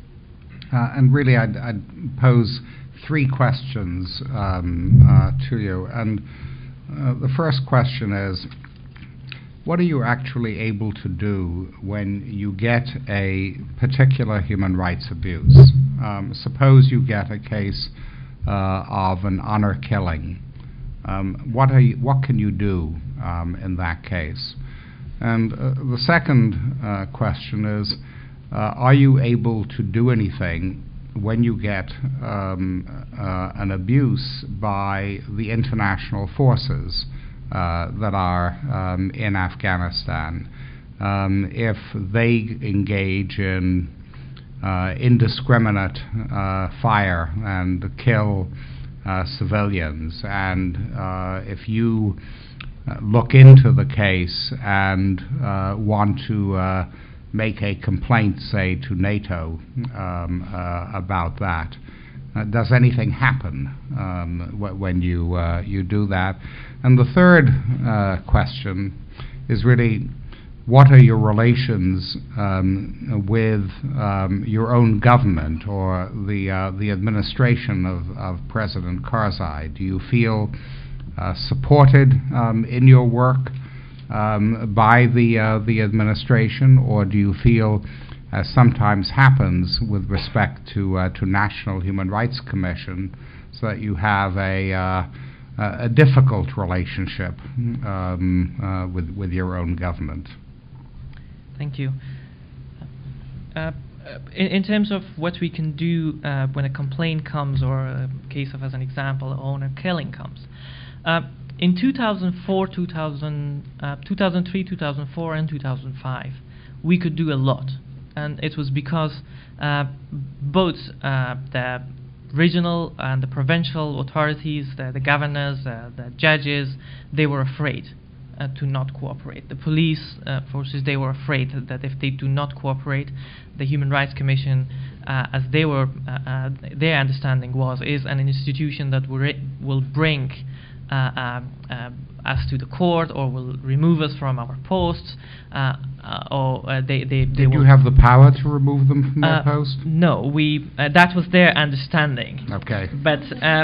uh, and really I'd, I'd pose three questions um, uh, to you, and uh, the first question is, what are you actually able to do when you get a particular human rights abuse? Um, suppose you get a case uh, of an honor killing. Um, what, are you, what can you do um, in that case? And uh, the second uh, question is, uh, are you able to do anything when you get um, uh, an abuse by the international forces Uh, that are um, in Afghanistan, um, if they engage in uh, indiscriminate uh, fire and kill uh, civilians, and uh, if you uh, look into the case and uh, want to uh, make a complaint, say, to NATO um, uh, about that, Uh, does anything happen um, wh when you uh, you do that? And the third uh, question is really, what are your relations um, with um, your own government or the uh, the administration of, of President Karzai? Do you feel uh, supported um, in your work um, by the uh, the administration, or do you feel, as sometimes happens with respect to uh, to National Human Rights Commission, so that you have a uh, a difficult relationship um, uh, with with your own government? Thank you. Uh, in, in terms of what we can do uh, when a complaint comes, or a case of, as an example, owner killing comes, uh, in two thousand four, two thousand, uh, two thousand three, two thousand four, and two thousand five, we could do a lot. And it was because uh, both uh, the regional and the provincial authorities, the, the governors, uh, the judges, they were afraid uh, to not cooperate. The police uh, forces, they were afraid that if they do not cooperate, the Human Rights Commission, uh, as they were, uh, uh, their understanding was, is an institution that will, will bring Uh, uh, uh, us to the court, or will remove us from our posts, uh, uh, or uh, they, they, they Did will you have the power to remove them from their uh, post? No, we. Uh, that was their understanding. Okay. But uh,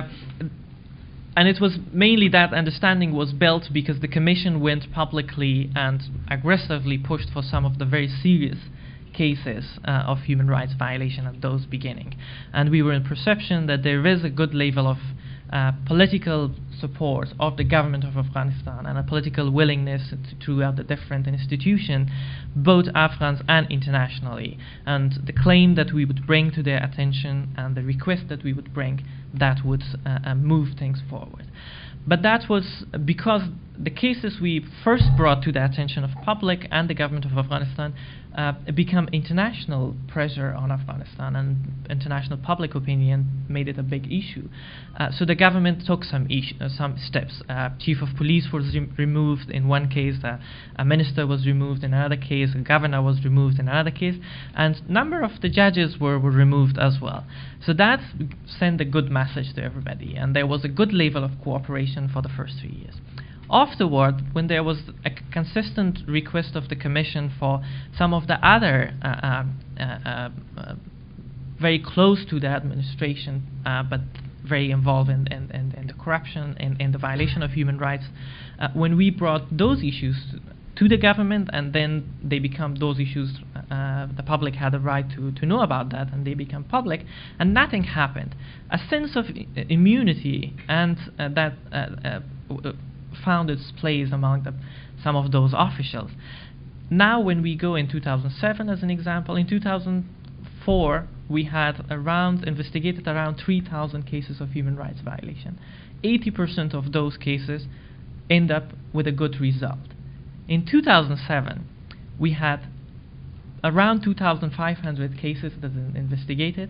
and it was mainly that understanding was built because the Commission went publicly and aggressively pushed for some of the very serious cases uh, of human rights violation at those beginning, and we were in perception that there is a good level of Uh, political support of the government of Afghanistan and a political willingness t throughout the different institutions, both Afghans and internationally. And the claim that we would bring to their attention and the request that we would bring, that would uh, uh, move things forward. But that was because the cases we first brought to the attention of public and the government of Afghanistan uh, become international pressure on Afghanistan, and international public opinion made it a big issue. Uh, so the government took some uh, some steps. Uh, Chief of Police was re removed in one case, uh, a minister was removed in another case, a governor was removed in another case, and number of the judges were, were removed as well. So that sent a good message to everybody, and there was a good level of cooperation for the first three years. Afterward, when there was a c consistent request of the Commission for some of the other uh, uh, uh, uh, very close to the administration, uh, but very involved in, in, in, in the corruption and in, in the violation of human rights, uh, when we brought those issues to, to the government, and then they become those issues, uh, the public had a right to, to know about that, and they become public, and nothing happened. A sense of I immunity and uh, that uh, uh, found its place among the, some of those officials. Now when we go in two thousand seven as an example, in two thousand four we had around, investigated around three thousand cases of human rights violation. eighty percent of those cases end up with a good result. In two thousand seven we had around two thousand five hundred cases that were investigated.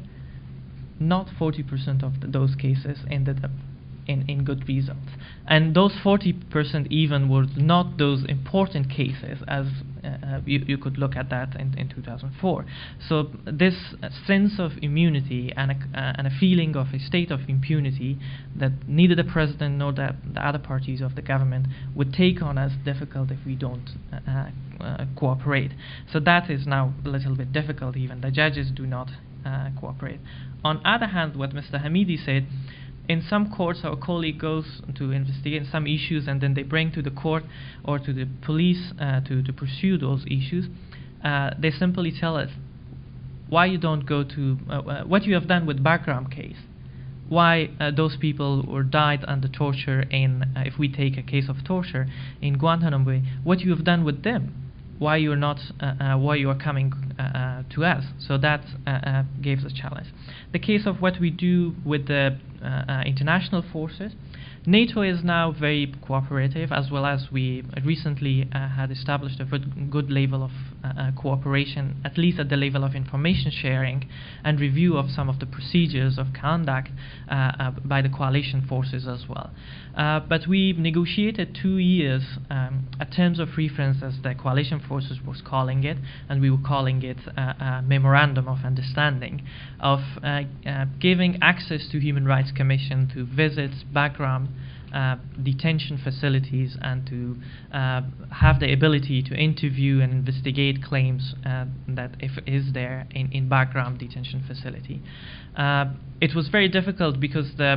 Not forty percent of th those cases ended up in, in good results. And those forty percent even were not those important cases, as uh, uh, you, you could look at that in, in two thousand four. So this uh, sense of immunity and a, uh, and a feeling of a state of impunity that neither the president nor the, the other parties of the government would take on as difficult if we don't uh, uh, cooperate. So that is now a little bit difficult. Even the judges do not uh, cooperate. On the other hand, what Mister Hamidi said, in some courts our colleague goes to investigate some issues and then they bring to the court or to the police uh, to, to pursue those issues. Uh, they simply tell us why you don't go to, uh, uh, what you have done with Bagram case. Why uh, those people were died under torture in, uh, if we take a case of torture, in Guantanamo Bay, what you have done with them. Why you're not, uh, uh, why you are coming uh, uh, to us. So that uh, uh, gave us a challenge. The case of what we do with the uh, uh, international forces, NATO is now very cooperative, as well as we recently uh, had established a good level of uh, uh, cooperation, at least at the level of information sharing and review of some of the procedures of conduct uh, uh, by the coalition forces as well. Uh, but we negotiated two years um, a terms of reference, as the coalition forces was calling it, and we were calling it uh, a memorandum of understanding, of uh, uh, giving access to Human Rights Commission to visit Bagram Uh, detention facilities and to uh, have the ability to interview and investigate claims uh, that if is there in, in Bagram detention facility. Uh, it was very difficult because the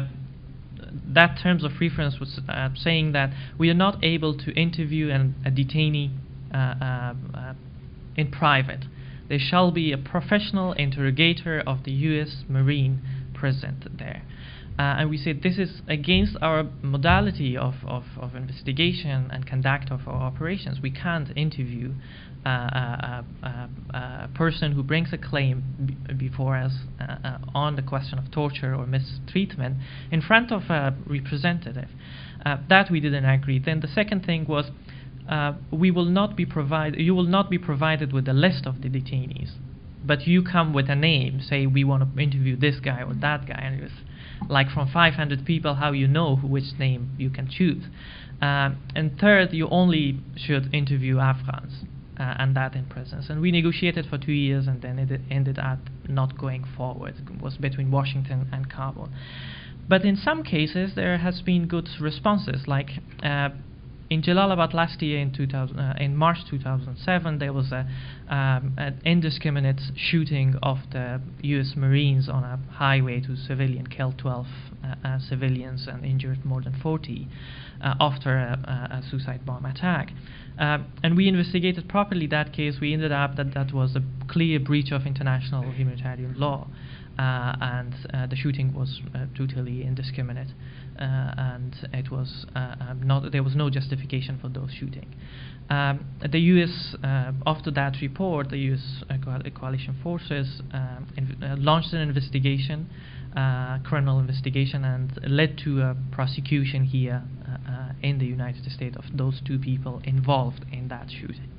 that terms of reference was uh, saying that we are not able to interview an, a detainee uh, uh, uh, in private. There shall be a professional interrogator of the U S Marine present there. Uh, and we said this is against our modality of, of, of investigation and conduct of our operations. We can't interview uh, a, a, a person who brings a claim b before us uh, uh, on the question of torture or mistreatment in front of a representative. Uh, that we didn't agree. Then the second thing was uh, we will not be provide you will not be provided with a list of the detainees, but you come with a name, say we want to interview this guy or that guy, and it was like from five hundred people, how you know who, which name you can choose. Um, and third, you only should interview Afghans, uh, and that in presence. And we negotiated for two years, and then it ended up not going forward. It was between Washington and Kabul. But in some cases, there has been good responses, like uh, in Jalalabad last year, in, two thousand, uh, in March two thousand seven, there was a, um, an indiscriminate shooting of the U S Marines on a highway to civilian, killed twelve uh, uh, civilians and injured more than forty uh, after a, a, a suicide bomb attack. Uh, and we investigated properly that case. We ended up that that was a clear breach of international humanitarian law. Uh, and uh, the shooting was uh, totally indiscriminate, uh, and it was uh, um, not. There was no justification for those shooting. Um, the U S uh, after that report, the U S uh, co coalition forces um, uh, launched an investigation, uh, criminal investigation, and led to a prosecution here uh, uh, in the United States of those two people involved in that shooting.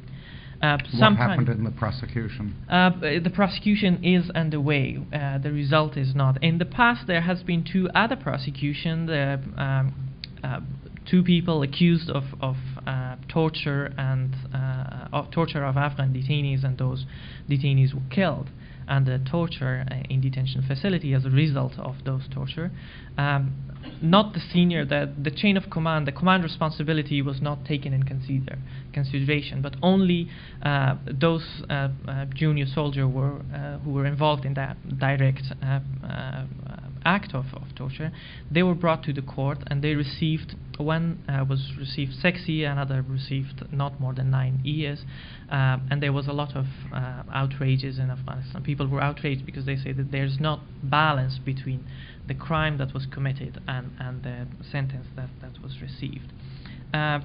Uh, what happened in the prosecution? Uh, the prosecution is underway. Uh, the result is not. In the past, there has been two other prosecutions. Uh, um, uh, two people accused of of uh, torture and uh, of torture of Afghan detainees, and those detainees were killed under torture uh, in detention facility as a result of those torture. Um, not the senior, the, the chain of command, the command responsibility was not taken in consider, consideration, but only uh, those uh, uh, junior soldiers were, uh, who were involved in that direct uh, uh, act of, of torture. They were brought to the court, and they received, one uh, was received six years, another received not more than nine years, uh, and there was a lot of uh, outrages in Afghanistan. People were outraged because they say that there's not balance between the crime that was committed and, and the sentence that, that was received. Uh,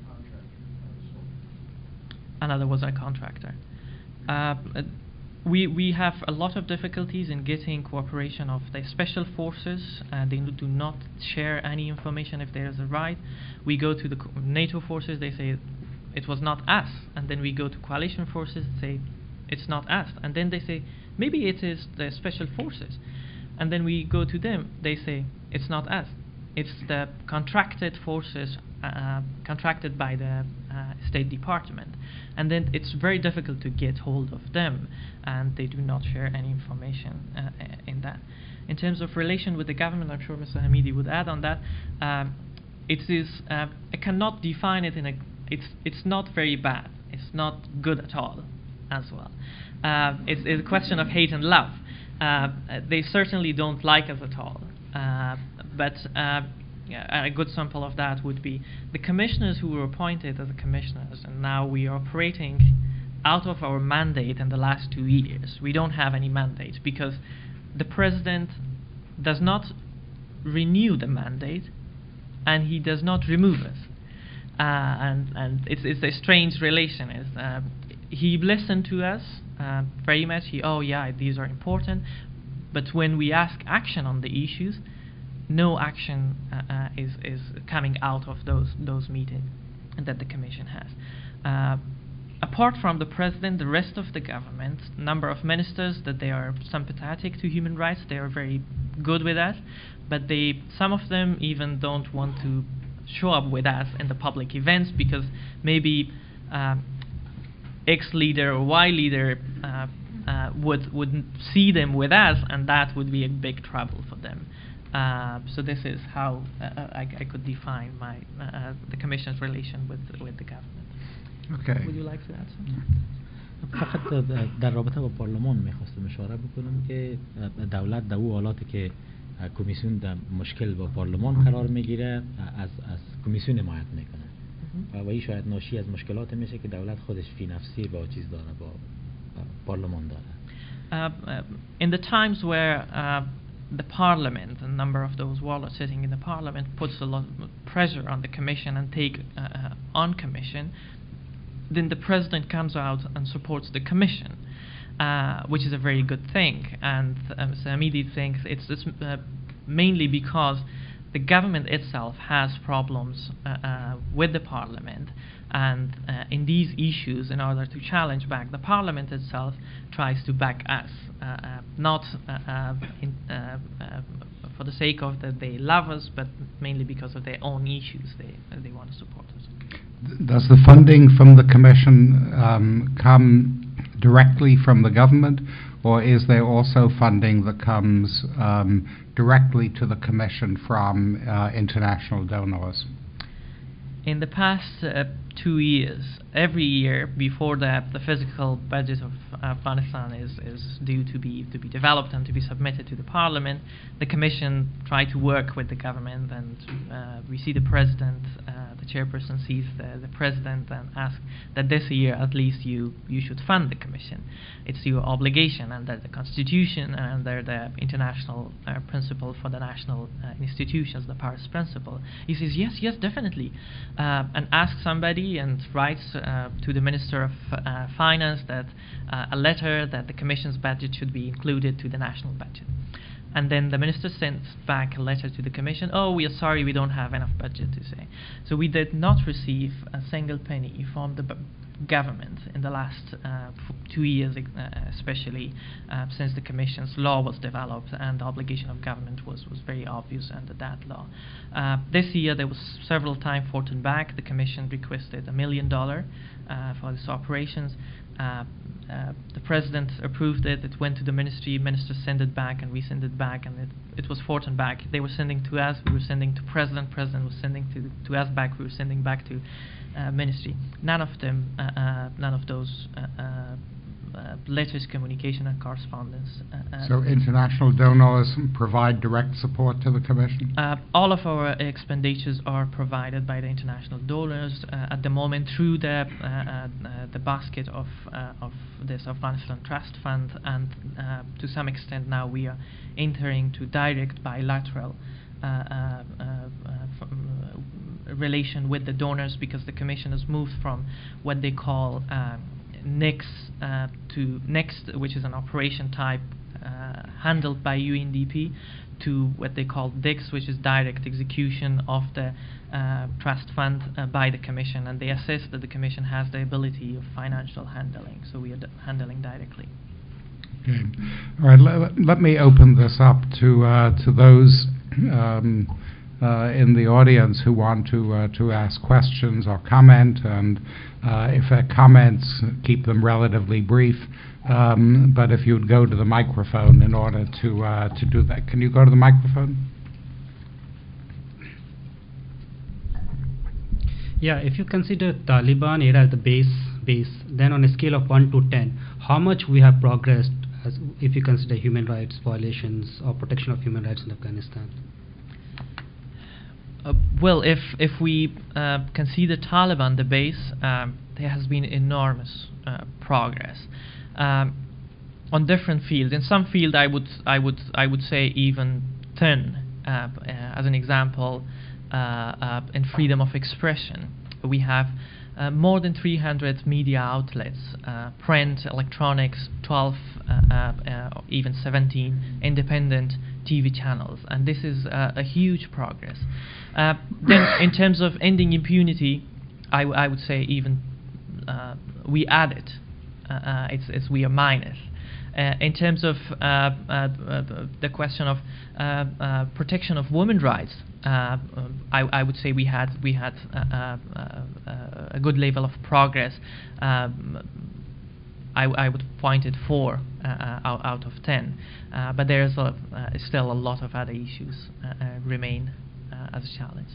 another was a contractor. Uh, we, we have a lot of difficulties in getting cooperation of the special forces. Uh, they do not share any information if there is a right. We go to the NATO forces, they say it was not us. And then we go to coalition forces and say, it's not us. And then they say, maybe it is the special forces. And then we go to them, they say, it's not us. It's the contracted forces, uh, contracted by the uh, State Department. And then it's very difficult to get hold of them, and they do not share any information uh, in that. In terms of relation with the government, I'm sure Mister Hamidi would add on that. Um, it is, uh, I cannot define it in a, it's, it's not very bad. It's not good at all as well. Uh, it's, it's a question of hate and love. Uh, they certainly don't like us at all. Uh, but uh, a good sample of that would be the commissioners who were appointed as the commissioners, and now we are operating out of our mandate in the last two years. We don't have any mandate because the president does not renew the mandate, and he does not remove us. Uh, and and it's, it's a strange relation. Is uh, he listened to us uh, very much. He, oh yeah, these are important. But when we ask action on the issues, no action uh, uh, is is coming out of those those meetings that the Commission has. Uh, apart from the President, the rest of the government, number of ministers that they are sympathetic to human rights, they are very good with that. But they, some of them even don't want to show up with us in the public events because maybe uh, X leader or Y leader uh, uh, would would see them with us, and that would be a big trouble for them. Uh, so this is how uh, I, I could define my uh, the Commission's relation with with the government. Okay. Would you like to add something? فقط در رابطه با پارلمان میخواستم اشاره بکنم که دولت در او حالاتی که کمیسیون در مشکل با پارلمان قرار میگیره از از کمیسیون حمایت میکنه و این شاید ناشی از مشکلات میشه که دولت خودش فی نفسی با چیز داره با پارلمان داره. Uh, uh, in the times where uh, the parliament, a number of those warlords sitting in the parliament, puts a lot of pressure on the commission and take uh, on commission, then the president comes out and supports the commission, uh, which is a very good thing. And uh, Mister Hamidi thinks it's, it's uh, mainly because the government itself has problems uh, uh, with the parliament, and uh, in these issues, in order to challenge back, the parliament itself tries to back us, uh, uh, not uh, uh, in, uh, uh, for the sake of that they love us, but mainly because of their own issues they uh, they want to support us. Does the funding from the Commission um, come directly from the government, or is there also funding that comes um, directly to the Commission from uh, international donors? In the past uh, two years, every year before that, the physical budget of Afghanistan is, is due to be to be developed and to be submitted to the Parliament, the Commission try to work with the government, and uh, we see the President, uh, the chairperson sees the, the President and asks that this year at least you you should fund the Commission. It's your obligation under the Constitution and under the international uh, principle for the national uh, institutions, the Paris Principle. He says yes, yes, definitely, uh, and asks somebody and writes uh, to the Minister of uh, Finance that uh, a letter that the Commission's budget should be included to the national budget. And then the Minister sends back a letter to the Commission, oh, we are sorry, we don't have enough budget to say. So we did not receive a single penny from the b government in the last uh, two years, uh, especially uh, since the Commission's law was developed and the obligation of government was, was very obvious under that law. Uh, this year there was several times fortune back. The Commission requested a million dollars uh, for these operations. Uh, uh, the President approved it. It went to the ministry. Minister sent it back, and we sent it back, and it, it was fortune back. They were sending to us. We were sending to President. President was sending to to us back. We were sending back to uh, ministry. None of them, uh, uh, none of those uh, uh, uh, letters, communication, and correspondence. Uh, uh, so international donors provide direct support to the Commission? Uh, all of our expenditures are provided by the international donors uh, at the moment through the uh, uh, the basket of uh, of this Afghanistan Trust Fund, and uh, to some extent now we are entering to direct bilateral uh, uh, uh, relation with the donors, because the Commission has moved from what they call uh, N I C S uh, to NEXT, which is an operation type uh, handled by U N D P, to what they call D I C S, which is direct execution of the uh, trust fund uh, by the Commission, and they assess that the Commission has the ability of financial handling, so we are d- handling directly. Okay. All right. Let, let me open this up to uh, to those um, uh, in the audience who want to uh, to ask questions or comment, and uh, if they're comments, keep them relatively brief. Um, but if you'd go to the microphone in order to uh, to do that, can you go to the microphone? Yeah, if you consider Taliban era as the base base, then on a scale of one to ten, how much we have progressed as if you consider human rights violations or protection of human rights in Afghanistan? Uh, well, if if we uh, consider Taliban the base, um, there has been enormous uh, progress um, on different fields. In some field, I would I would I would say even ten. Uh, uh, as an example, uh, uh, in freedom of expression, we have uh, more than three hundred media outlets, uh, print, electronics, twelve, uh, uh, uh, even seventeen independent T V channels, and this is uh, a huge progress. Uh, then, in terms of ending impunity, I, w- I would say even uh, we added. Uh, uh, it's, it's we are minus. Uh, in terms of uh, uh, uh, the question of uh, uh, protection of women's rights, uh, um, I, I would say we had we had uh, uh, uh, a good level of progress. Um, I, I would point it four uh, uh, out, out of ten, uh, but there is a, uh, still a lot of other issues uh, uh, remain uh, as a challenge.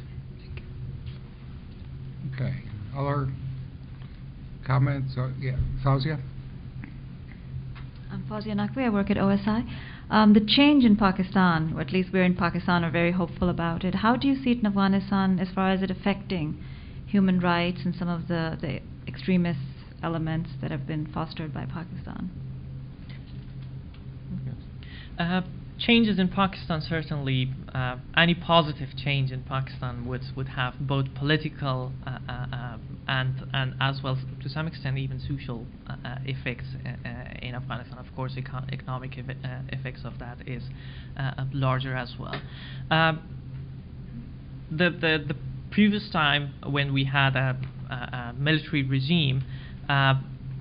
Okay. Other comments? Uh, yeah, Fawzia? I'm Fawzia Naqvi. I work at O S I. Um, the change in Pakistan, or at least we're in Pakistan, are very hopeful about it. How do you see it in Afghanistan as far as it affecting human rights and some of the, the extremist elements that have been fostered by Pakistan? Uh, changes in Pakistan, certainly, uh, any positive change in Pakistan would would have both political uh, uh, uh, and and as well as, to some extent, even social uh, uh, effects uh, uh, in Afghanistan. Of course, econ- economic ev- uh, effects of that is uh, larger as well. Um, the the the previous time when we had a, a, a military regime, uh,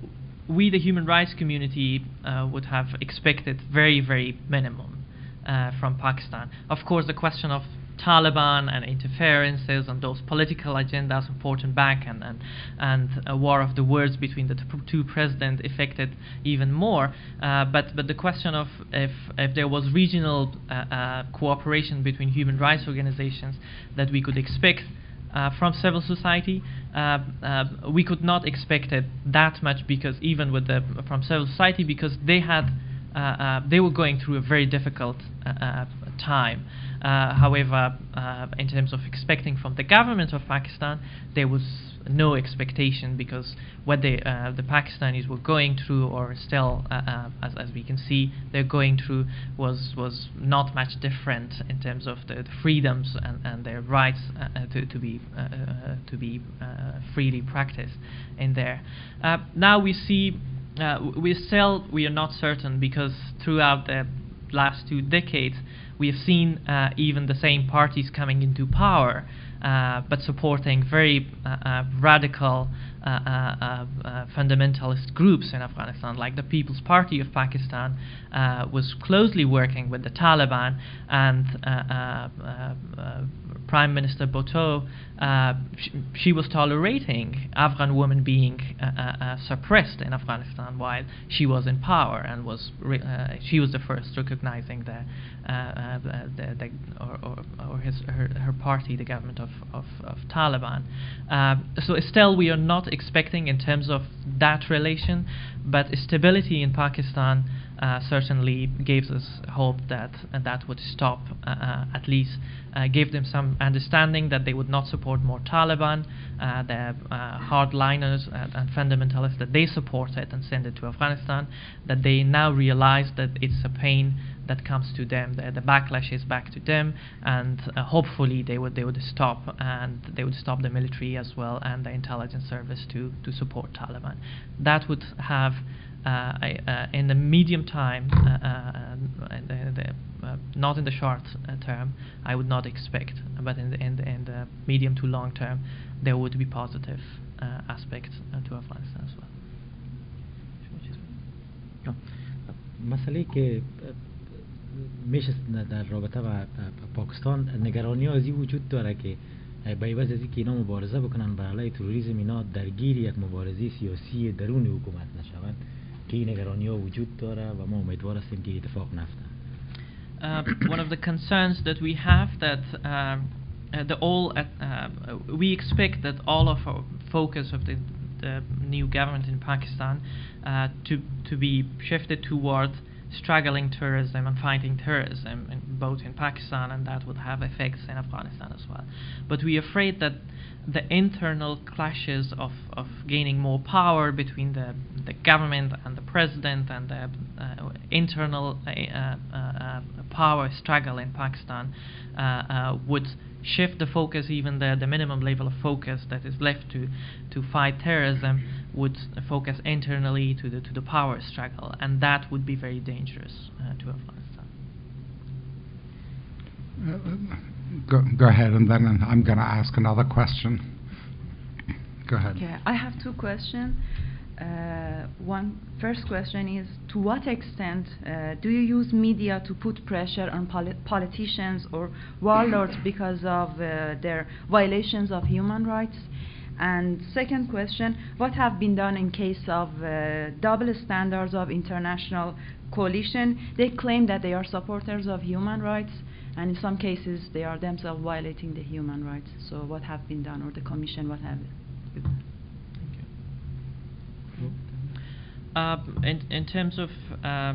we, the human rights community, uh, would have expected very, very minimum uh, from Pakistan. Of course, the question of Taliban and interferences and those political agendas important back and and, and a war of the words between the t- two presidents affected even more. Uh, but but the question of if if there was regional uh, uh, cooperation between human rights organizations that we could expect Uh, from civil society, uh, uh, we could not expect it that much, because even with the from civil society, because they had uh, uh, they were going through a very difficult uh, uh, time. Uh, however, uh, in terms of expecting from the government of Pakistan, there was no expectation, because what they, uh, the Pakistanis were going through, or still, uh, uh, as, as we can see, they're going through, was was not much different in terms of the, the freedoms and, and their rights uh, uh, to, to be uh, uh, to be uh, freely practiced in there. Uh, now we see, uh, we still we are not certain, because throughout the last two decades, we have seen uh, even the same parties coming into power, uh, but supporting very uh, uh, radical uh, uh, uh, fundamentalist groups in Afghanistan, like the People's Party of Pakistan uh, was closely working with the Taliban, and uh, uh, uh, Prime Minister Bhutto, uh, sh- she was tolerating Afghan women being uh, uh, suppressed in Afghanistan while she was in power, and was re- uh, she was the first recognizing the, uh, uh, the, the or, or, or his her, her party, the government of of, of Taliban. Uh, so still, we are not expecting in terms of that relation, but stability in Pakistan Uh, certainly gives us hope that uh, that would stop, uh, uh, at least uh, give them some understanding that they would not support more Taliban, uh, the uh, hardliners and, and fundamentalists that they supported and sent it to Afghanistan, that they now realize that it's a pain that comes to them. The, the backlash is back to them, and uh, hopefully they would they would stop and they would stop the military as well and the intelligence service to to support Taliban. That would have uh, I, uh, in the medium time, uh, uh, the, the, uh, not in the short uh, term, I would not expect, but in the in the, in the medium to long term, there would be positive uh, aspects uh, to Afghanistan as well. مسئله که میشه در رابطه با پاکستان نگرانی ها از این وجود داره که به عوض از اینکه اینا مبارزه بکنن بر علیه تروریسم، اینا درگیر یک مبارزه سیاسی درون حکومت نشوند، که این نگرانی ها وجود داره و ما امیدوار هستیم که اتفاق نیفته. Uh, one of the concerns that we have that uh, uh, the all uh, uh, we expect that all of our focus of the the new government in Pakistan uh, to to be shifted towards struggling terrorism and fighting terrorism, in, both in Pakistan, and that would have effects in Afghanistan as well. But we are afraid that the internal clashes of, of gaining more power between the, the government and the president and the uh, internal uh, uh, uh, power struggle in Pakistan uh, uh, would shift the focus, even the, the minimum level of focus that is left to, to fight terrorism would focus internally to the to the power struggle, and that would be very dangerous uh, to Afghanistan. Uh, go, go ahead, and then I'm going to ask another question. Go ahead. Okay, I have two questions. Uh, one first question is, to what extent uh, do you use media to put pressure on poli politicians or warlords because of uh, their violations of human rights? And second question, what have been done in case of uh, double standards of international coalition? They claim that they are supporters of human rights, and in some cases they are themselves violating the human rights. So what have been done, or the Commission, what have you done? Uh, in, in terms of uh,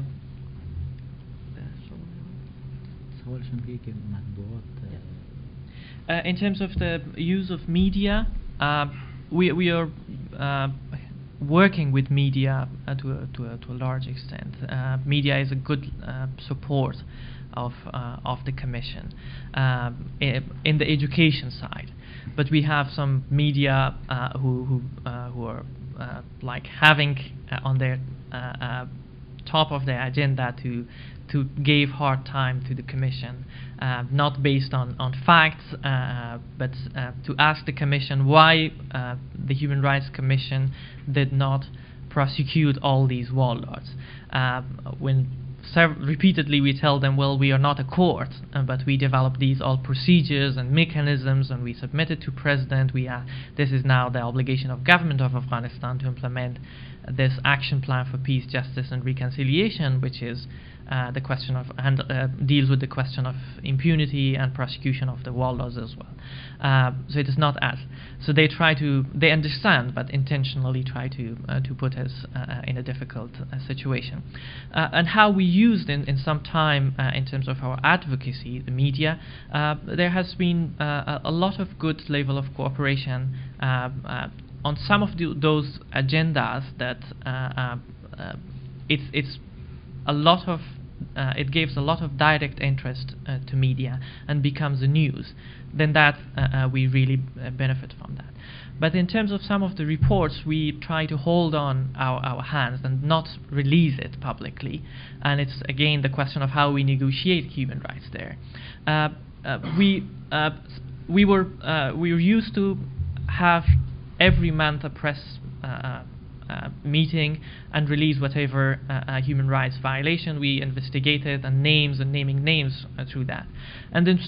uh, in terms of the use of media, uh, we we are uh, working with media uh, to a, to a, to a large extent. Uh, media is a good uh, support of uh, of the Commission uh, in the education side, but we have some media uh, who who uh, who are uh, like having uh, on their uh, uh, top of their agenda to to give hard time to the Commission, uh, not based on on facts, uh, but uh, to ask the Commission why uh, the Human Rights Commission did not prosecute all these warlords. Uh, when repeatedly we tell them, well, we are not a court, uh, but we develop these all procedures and mechanisms, and we submit it to President. We are, this is now the obligation of government of Afghanistan to implement uh, this action plan for peace, justice and reconciliation, which is uh, the question of and uh, deals with the question of impunity and prosecution of the warlords as well. Uh, so it is not us. So they try to, they understand, but intentionally try to uh, to put us uh, in a difficult uh, situation. Uh, and how we used in, in some time uh, in terms of our advocacy, the media, uh, there has been uh, a, a lot of good level of cooperation uh, uh, on some of the, those agendas that uh, uh, uh, it's it's a lot of uh, it gives a lot of direct interest uh, to media and becomes a news. Then that uh, uh, we really uh, benefit from that. But in terms of some of the reports, we try to hold on our, our hands and not release it publicly. And it's again the question of how we negotiate human rights there. Uh, uh, we uh, we were uh, we were used to have every month a press uh, uh, meeting and release whatever uh, uh, human rights violation we investigated, and names and naming names uh, through that. And then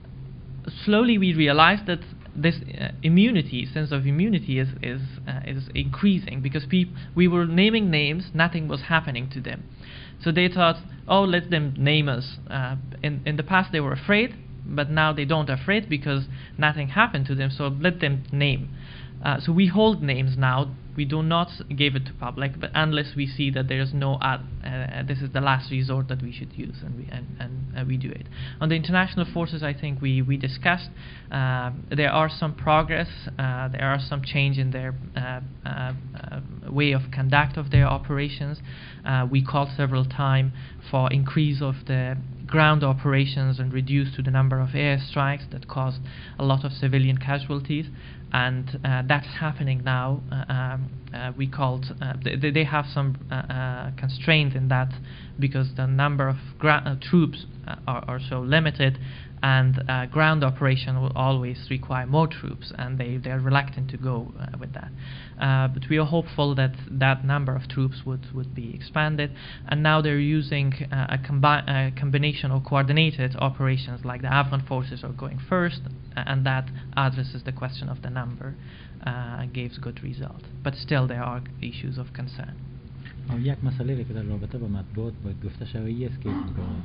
slowly we realized that this uh, immunity, sense of immunity, is is uh, is increasing because peop we were naming names, nothing was happening to them. So they thought, oh, let them name us. Uh, in in the past they were afraid, but now they don't afraid because nothing happened to them. So let them name. Uh, so we hold names now. We do not give it to public, but unless we see that there is no, uh, uh, this is the last resort that we should use, and we and, and uh, we do it. On the international forces, I think we we discussed. Uh, there are some progress. Uh, there are some change in their uh, uh, uh, way of conduct of their operations. Uh, we called several times for increase of the ground operations and reduce to the number of airstrikes that caused a lot of civilian casualties, and uh, that's happening now. Uh, um, uh, we called uh, they, they have some uh, uh, constraint in that because the number of gra- uh, troops uh, are, are so limited, and uh, ground operation will always require more troops, and they they are reluctant to go uh, with that. Uh, but we are hopeful that that number of troops would, would be expanded, and now they're using uh, a, combi- a combination of coordinated operations, like the Afghan forces are going first, uh, and that addresses the question of the number uh, and gives good result. But still there are issues of concern. یک مسئله که در رابطه با مطبوعات باید گفته شود است که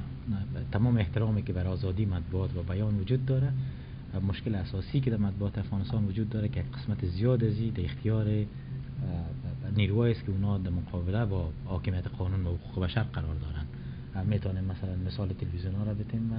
تمام احترامی که بر آزادی مطبوعات و بیان وجود داره، مشکل اساسی که در مطبوعات افغانستان وجود داره که قسمت زیاد از این در اختیار نیروهایی است که اونا در مقابله با حاکمیت قانون و حقوق بشر قرار دارن. میتونیم مثلا مثال تلویزیون ها را بتیم و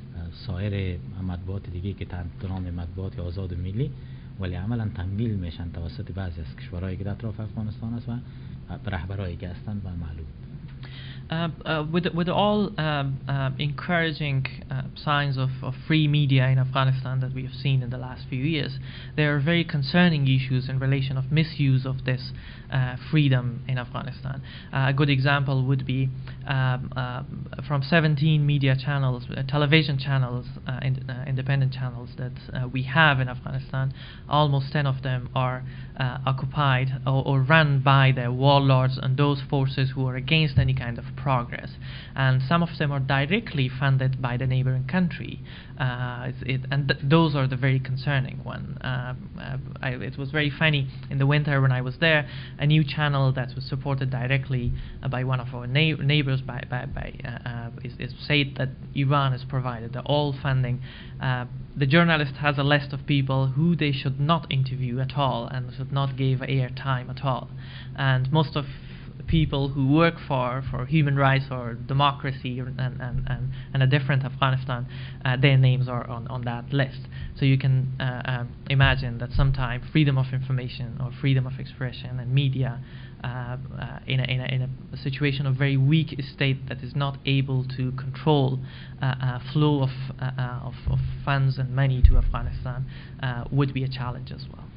سایر مطبوعات دیگه که تحت نام مطبوعات آزاد و ملی ولی عملا تمویل میشن توسط بعضی از کشورهایی که در اطراف افغانستان است و رهبرایی که هستند و معلوم. Uh, uh, with with all um, uh, encouraging uh, signs of, of free media in Afghanistan that we have seen in the last few years, there are very concerning issues in relation of misuse of this uh, freedom in Afghanistan. Uh, a good example would be um, uh, from seventeen media channels, uh, television channels, uh, in, uh, independent channels that uh, we have in Afghanistan, almost ten of them are uh, occupied or, or run by the warlords and those forces who are against any kind of progress, and some of them are directly funded by the neighboring country, uh, it, and th- those are the very concerning one. Uh, uh, I, it was very funny in the winter when I was there. A new channel that was supported directly uh, by one of our na- neighbors, by, by, by uh, uh, is, is said that Iran has provided the all funding. Uh, the journalist has a list of people who they should not interview at all and should not give air time at all, and most of people who work for, for human rights or democracy and, and, and, and a different Afghanistan, uh, their names are on, on that list. So you can uh, um, imagine that sometimes freedom of information or freedom of expression and media uh, uh, in, a, in, a, in a situation of very weak state that is not able to control uh, uh, flow of, uh, uh, of, of funds and money to Afghanistan uh, would be a challenge as well.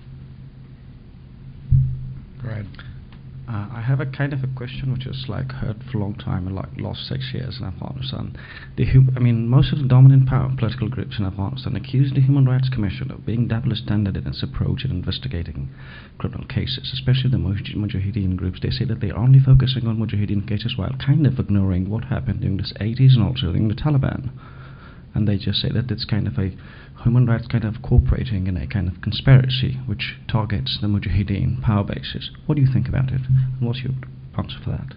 Right. Uh, I have a kind of a question which is like heard for a long time and like last six years in Afghanistan. The hu- I mean, most of the dominant power political groups in Afghanistan accuse the Human Rights Commission of being double-standard in its approach in investigating criminal cases, especially the Mujah- Mujahideen groups. They say that they're only focusing on Mujahideen cases while kind of ignoring what happened during the eighties and also during the Taliban. And they just say that it's kind of a human rights kind of cooperating in a kind of conspiracy which targets the Mujahideen power bases. What do you think about it? And what's your answer for that?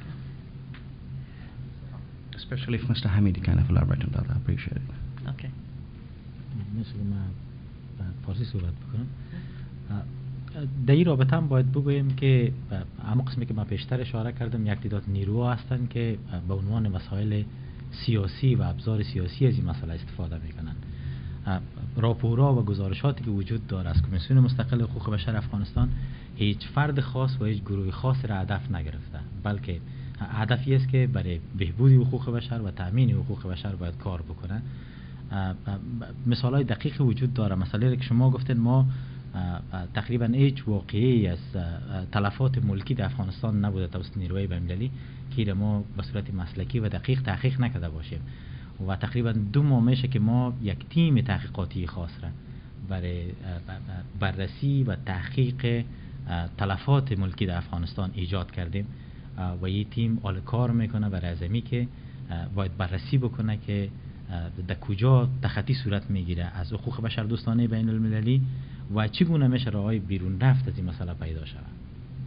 Especially if Mister Hamidi kind of elaborate on that, I appreciate it. Okay. مثل ما فارسی صحبت بکنم در این رابطه هم باید بگوییم که اما قسمی که من پیشتر اشاره کردم یک تعداد نیروها هستند که به عنوان مسائل سیاسی و ابزار سیاسی از این مسئله استفاده میکنن. راپورها و گزارشاتی که وجود داره از کمیسیون مستقل حقوق بشر افغانستان هیچ فرد خاص و هیچ گروه خاص را هدف نگرفته، بلکه هدفی است که برای بهبود حقوق بشر و تامین حقوق بشر باید کار بکنه. مثالای دقیق وجود داره. مسئله که شما گفتین ما تقریبا هیچ واقعی از تلفات ملکی در افغانستان نبوده توسط نیروهای بین‌المللی که ما به صورت مسلکی و دقیق تحقیق نکرده باشیم و تقریبا دو ماه میشه که ما یک تیم تحقیقاتی خاص را برای بررسی و تحقیق تلفات ملکی در افغانستان ایجاد کردیم و این تیم آل کار میکنه برای ازمی که باید بررسی بکنه که در کجا تخطی صورت میگیره از حقوق بشر دوستانه بین المللی و چگونه میشه راههای بیرون رفت از این مسئله پیدا شود.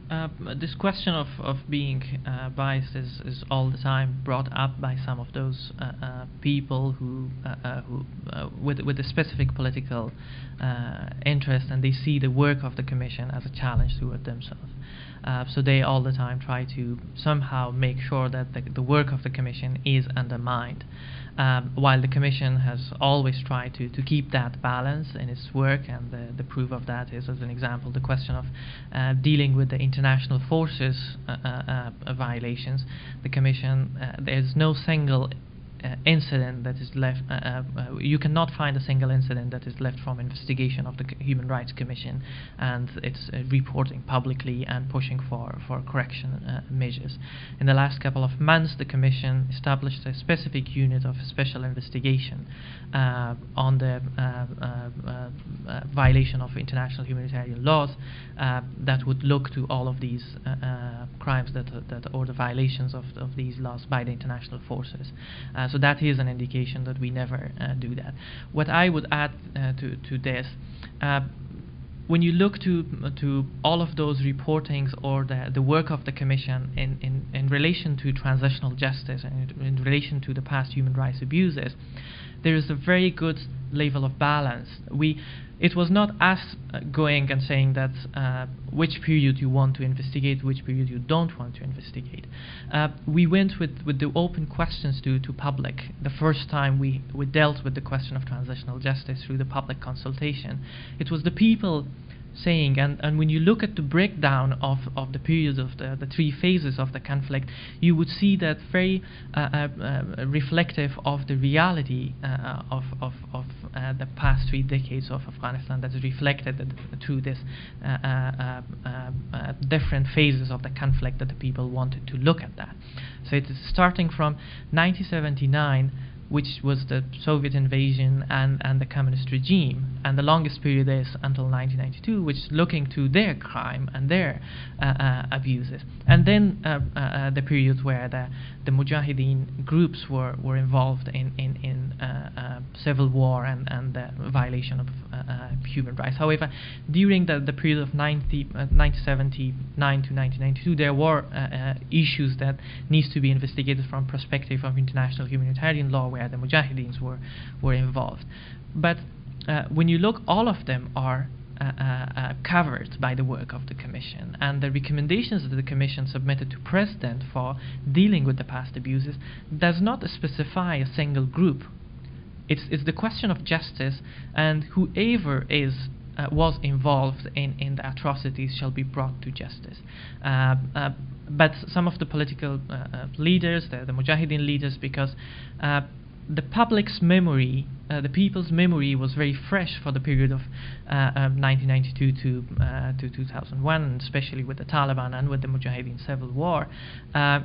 Uh, this question of, of being uh, biased is, is all the time brought up by some of those uh, uh, people who, uh, uh, who uh, with, with a specific political uh, interest, and they see the work of the Commission as a challenge toward themselves. Uh, so they all the time try to somehow make sure that the, the work of the Commission is undermined. Um, while the Commission has always tried to, to keep that balance in its work, and the, the proof of that is, as an example, the question of uh, dealing with the international forces uh, uh, uh, violations. The Commission, uh, there's no single Uh, incident that is left, uh, uh, uh, you cannot find a single incident that is left from investigation of the C Human Rights Commission, and it's uh, reporting publicly and pushing for, for correction uh, measures. In the last couple of months, the Commission established a specific unit of special investigation uh, on the uh, uh, uh, uh, violation of international humanitarian laws uh, that would look to all of these uh, uh, crimes that, uh, that or the violations of, of these laws by the international forces. Uh, So that is an indication that we never uh, do that. What I would add uh, to, to this, uh, when you look to to all of those reportings or the, the work of the Commission in, in, in relation to transitional justice and in, in relation to the past human rights abuses, there is a very good level of balance. We, it was not us uh, going and saying that uh, which period you want to investigate, which period you don't want to investigate. Uh, we went with, with the open questions to, to public. The first time we, we dealt with the question of transitional justice through the public consultation, it was the people saying, and, and when you look at the breakdown of, of the periods of the, the three phases of the conflict, you would see that very uh, uh, uh, reflective of the reality uh, of, of, of uh, the past three decades of Afghanistan, that's reflected through this uh, uh, uh, uh, different phases of the conflict that the people wanted to look at that. So it is starting from nineteen seventy-nine, which was the Soviet invasion and, and the communist regime, and the longest period is until nineteen ninety-two, which is looking to their crime and their uh, uh, abuses. And then uh, uh, the period where the, the Mujahideen groups were, were involved in, in, in uh, uh, civil war and, and the violation of uh, uh, human rights. However, during the, the period of nineteen seventy-nine to nineteen ninety-two, there were uh, uh, issues that needs to be investigated from perspective of international humanitarian law, where the Mujahideens were, were involved. But uh, when you look, all of them are uh, uh, uh, covered by the work of the Commission, and the recommendations that the Commission submitted to President for dealing with the past abuses does not specify a single group. It's, it's the question of justice, and whoever is Uh, was involved in, in the atrocities shall be brought to justice. Uh, uh, but some of the political uh, uh, leaders, the, the Mujahideen leaders, because uh, the public's memory, uh, the people's memory was very fresh for the period of uh, um, nineteen ninety-two to, uh, to two thousand one, especially with the Taliban and with the Mujahideen civil war. Uh,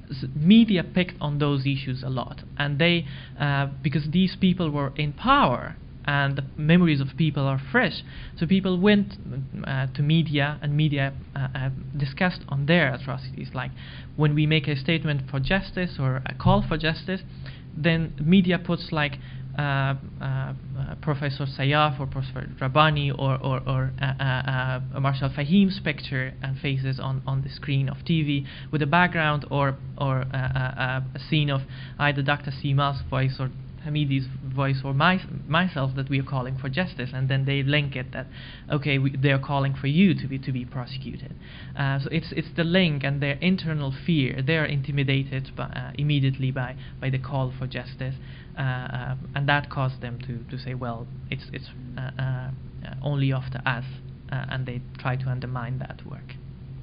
media picked on those issues a lot, and they, uh, because these people were in power, and the memories of people are fresh, so people went uh, to media, and media uh, uh, discussed on their atrocities. Like when we make a statement for justice or a call for justice, then media puts like uh, uh, uh, Professor Sayyaf or Professor Rabbani or, or, or uh, uh, uh, Marshal Fahim's picture and faces on, on the screen of T V with a background or, or uh, uh, a scene of either Doctor Seemal's voice or Hamidi's voice or my, myself that we are calling for justice, and then they link it that okay, we, they are calling for you to be to be prosecuted. Uh, so it's it's the link and their internal fear. They are intimidated by, uh, immediately by by the call for justice, uh, uh, and that caused them to, to say, well, it's it's uh, uh, only after us, uh, and they try to undermine that work.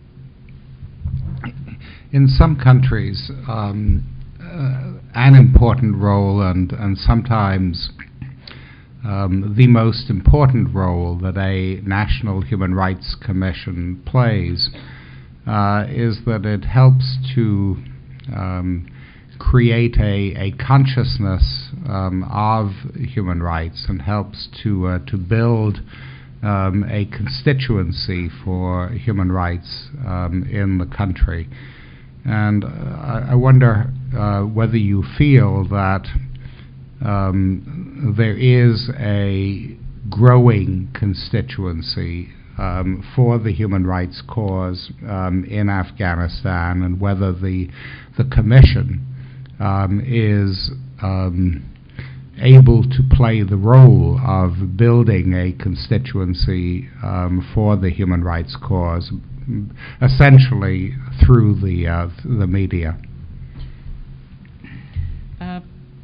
In some countries, Um, Uh, an important role, and, and sometimes um, the most important role that a National Human Rights Commission plays uh, is that it helps to um, create a, a consciousness um, of human rights, and helps to, uh, to build um, a constituency for human rights um, in the country. And uh, I, I wonder uh, whether you feel that um, there is a growing constituency um, for the human rights cause um, in Afghanistan, and whether the the Commission um, is um, able to play the role of building a constituency um, for the human rights cause, essentially through the uh, the media. Uh,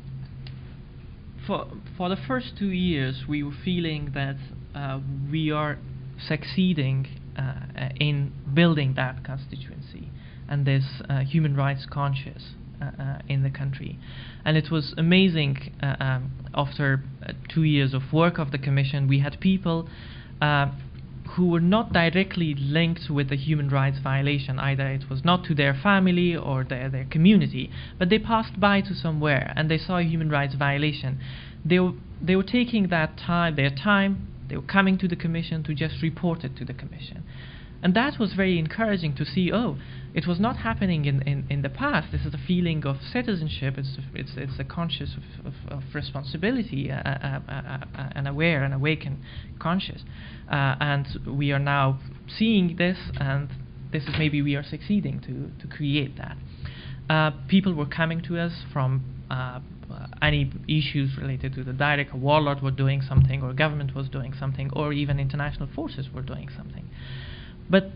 for for the first two years, we were feeling that uh, we are succeeding uh, in building that constituency and this uh, human rights conscious uh, uh, in the country. And it was amazing. Uh, um, after uh, two years of work of the Commission, we had people uh, who were not directly linked with the human rights violation. Either it was not to their family or their, their community, but they passed by to somewhere and they saw a human rights violation. They were, they were taking that time, their time, they were coming to the Commission to just report it to the Commission. And that was very encouraging to see, oh, it was not happening in, in, in the past. This is a feeling of citizenship. It's a, it's, it's a conscious of, of, of responsibility, uh, uh, uh, uh, an aware and awakened conscious. Uh, and we are now seeing this, and this is maybe we are succeeding to, to create that. Uh, people were coming to us from uh, uh, any issues related to the direct, a warlord were doing something, or government was doing something, or even international forces were doing something. But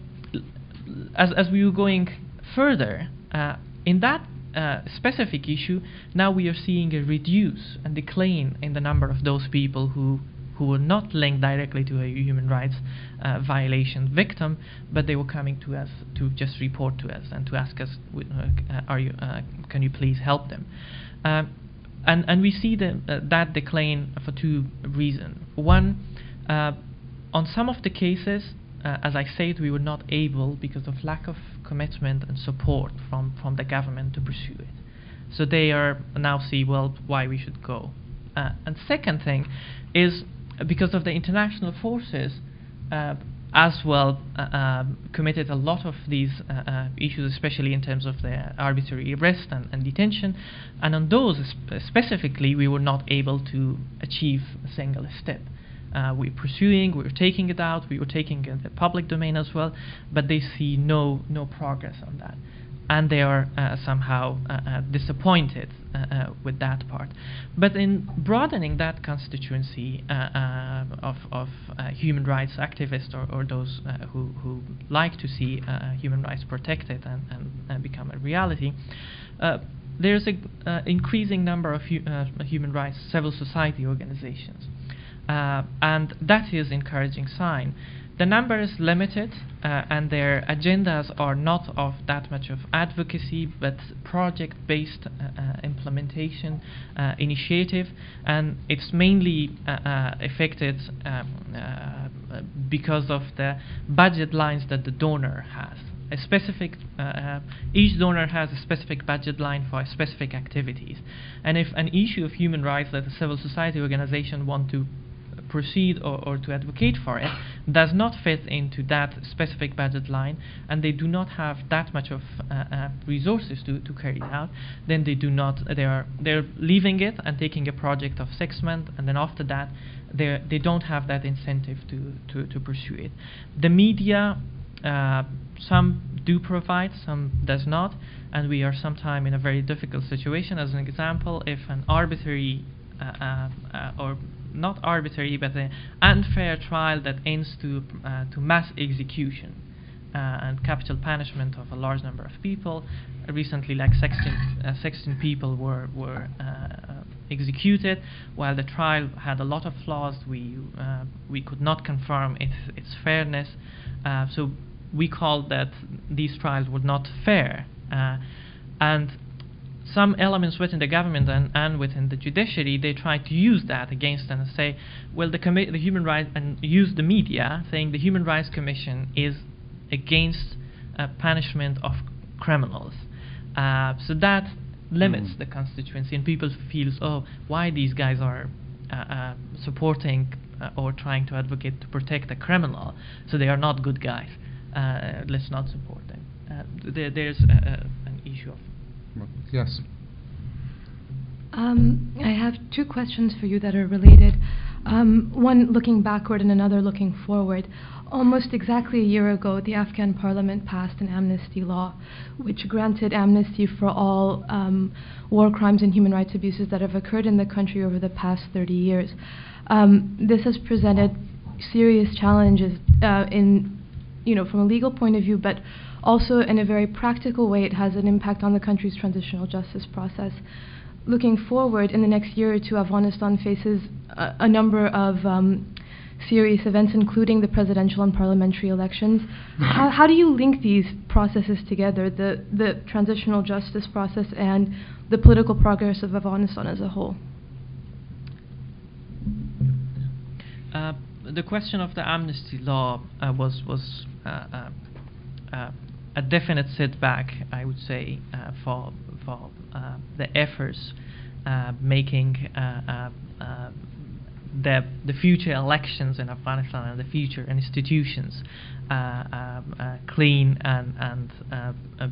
as, as we were going further, uh, in that uh, specific issue, now we are seeing a reduce and decline in the number of those people who, who were not linked directly to a human rights uh, violation victim, but they were coming to us to just report to us and to ask us, uh, are you, uh, can you please help them? Um, and, and we see the, uh, that decline for two reasons. One, uh, on some of the cases, Uh, as I said, we were not able, because of lack of commitment and support from, from the government, to pursue it. So they are now see, well, why we should go. Uh, and second thing is, uh, because of the international forces uh, as well uh, um, committed a lot of these uh, uh, issues, especially in terms of the arbitrary arrest and, and detention. And on those sp specifically, we were not able to achieve a single step. Uh, we're pursuing, we're taking it out, we were taking it in the public domain as well, but they see no no progress on that. And they are uh, somehow uh, uh, disappointed uh, uh, with that part. But in broadening that constituency uh, uh, of, of uh, human rights activists, or, or those uh, who, who like to see uh, human rights protected and, and, and become a reality, uh, there's an uh, increasing number of hu uh, human rights civil society organizations. Uh, and that is encouraging sign. The number is limited, uh, and their agendas are not of that much of advocacy, but project-based uh, uh, implementation uh, initiative, and it's mainly uh, uh, affected um, uh, because of the budget lines that the donor has. A specific, uh, uh, each donor has a specific budget line for specific activities, and if an issue of human rights that a civil society organization want to proceed or, or to advocate for it does not fit into that specific budget line, and they do not have that much of uh, uh, resources to, to carry it out, then they do not, they are they're leaving it and taking a project of six months, and then after that they they don't have that incentive to, to, to pursue it. The media, uh, some do provide, some does not, and we are sometime in a very difficult situation. As an example, if an arbitrary uh, uh, uh, or not arbitrary, but an unfair trial that ends to uh, to mass execution uh, and capital punishment of a large number of people. Uh, recently, like sixteen, uh, sixteen people were were uh, executed, while the trial had a lot of flaws. We uh, we could not confirm its its fairness, uh, so we called that these trials were not fair, uh, and some elements within the government and, and within the judiciary, they try to use that against them and say, well, the, commi the human rights, and use the media saying the Human Rights Commission is against uh, punishment of criminals. Uh, so that limits mm. the constituency, and people feel, oh, why these guys are uh, uh, supporting uh, or trying to advocate to protect a criminal, so they are not good guys. Uh, let's not support them. Uh, there, there's uh, uh, an issue of. Yes. Um, I have two questions for you that are related. Um, one looking backward and another looking forward. Almost exactly a year ago, the Afghan parliament passed an amnesty law, which granted amnesty for all um, war crimes and human rights abuses that have occurred in the country over the past thirty years. Um, this has presented serious challenges uh, in, you know, from a legal point of view, but also in a very practical way. It has an impact on the country's transitional justice process. Looking forward, in the next year or two, Afghanistan faces a, a number of um, serious events, including the presidential and parliamentary elections. How, how do you link these processes together, the, the transitional justice process and the political progress of Afghanistan as a whole? Uh, the question of the amnesty law uh, was was uh, uh, uh, a definite setback, I would say, uh, for for uh, the efforts uh, making uh, uh, uh, the the future elections in Afghanistan and the future institutions uh, uh, uh, clean and and uh, uh,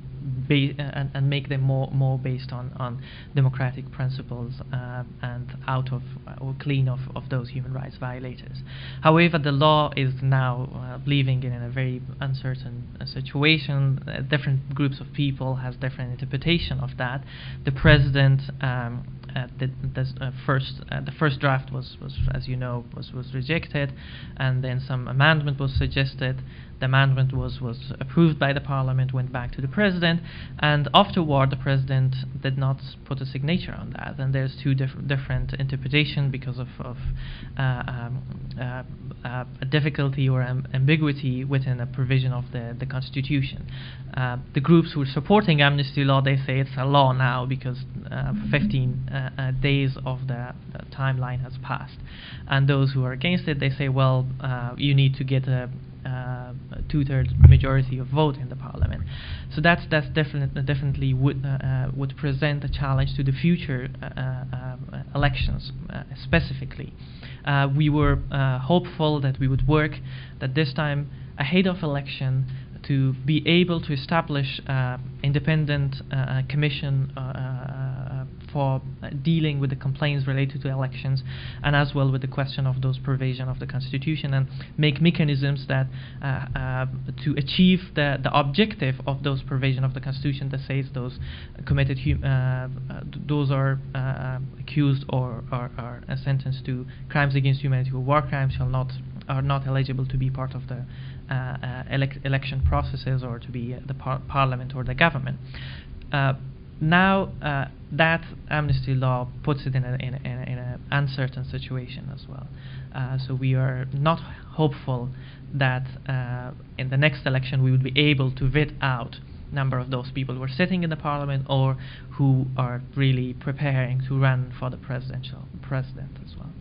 Ba- and, and make them more more based on, on democratic principles uh, and out of uh, or clean of, of those human rights violators. However, the law is now uh, living in a very uncertain uh, situation. Uh, different groups of people has different interpretation of that. The president um, uh, the, the uh, first uh, the first draft was, was as you know was, was rejected, and then some amendment was suggested. The amendment was, was approved by the parliament, went back to the president, and afterward the president did not put a signature on that. And there's two diff- different interpretations because of, of uh, um, uh, uh, a difficulty or am- ambiguity within a provision of the, the constitution. Uh, the groups who are supporting amnesty law, they say it's a law now because uh, fifteen uh, uh, days of the, the timeline has passed. And those who are against it, they say, well, uh, you need to get a Uh, two-thirds majority of vote in the parliament. So that's that's definitely definitely would uh, uh, would present a challenge to the future uh, uh, elections uh, specifically. Uh, we were uh, hopeful that we would work that this time ahead of election to be able to establish uh, independent uh, commission uh, uh, for uh, dealing with the complaints related to elections, and as well with the question of those provisions of the constitution, and make mechanisms that uh, uh, to achieve the, the objective of those provisions of the constitution that says those committed hum- uh, uh, those are uh, accused or are, are uh, sentenced to crimes against humanity or war crimes shall not are not eligible to be part of the uh, uh, elec- election processes or to be uh, the par- parliament or the government. Uh, now uh, that amnesty law puts it in an in a, in a, in a uncertain situation as well. Uh, so we are not hopeful that uh, in the next election we would be able to vet out number of those people who are sitting in the parliament or who are really preparing to run for the presidential president as well.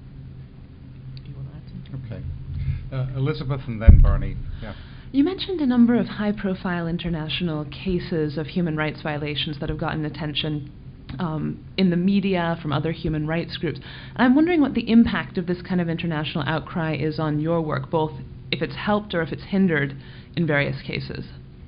Do you want to add something? Okay. Uh, Elizabeth and then Bernie. Yeah. You mentioned a number of high-profile international cases of human rights violations that have gotten attention um, in the media from other human rights groups. And I'm wondering what the impact of this kind of international outcry is on your work, both if it's helped or if it's hindered in various cases.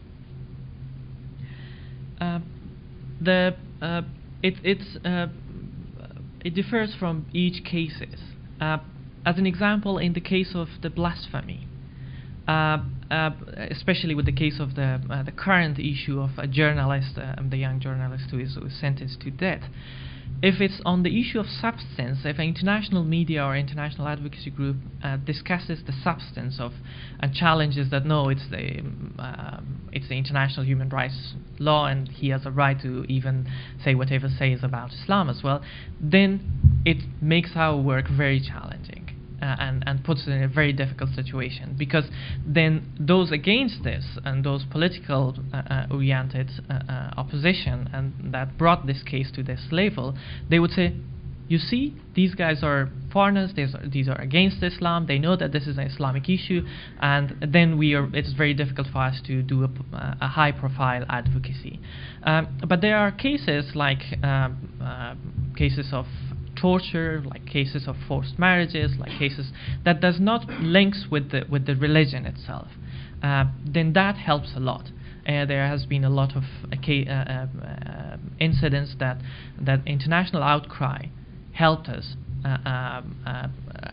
Uh, the uh, it it's uh, it differs from each cases. Uh, as an example, in the case of the blasphemy, uh, uh, especially with the case of the uh, the current issue of a journalist, uh, the young journalist who is, who is sentenced to death. If it's on the issue of substance, if an international media or international advocacy group uh, discusses the substance of and challenges that no, it's the um, it's the international human rights law and he has a right to even say whatever says about Islam as well, then it makes our work very challenging. Uh, and, and puts it in a very difficult situation, because then those against this and those political uh, uh, oriented uh, uh, opposition and that brought this case to this level, they would say, you see, these guys are foreigners, these are, these are against Islam, they know that this is an Islamic issue, and then we are. It's very difficult for us to do a, uh, a high profile advocacy. Um, but there are cases like um, uh, cases of torture, like cases of forced marriages, like cases that does not links with the with the religion itself, uh, then that helps a lot. Uh, there has been a lot of uh, ca- uh, uh, incidents that that international outcry helped us uh, um, uh,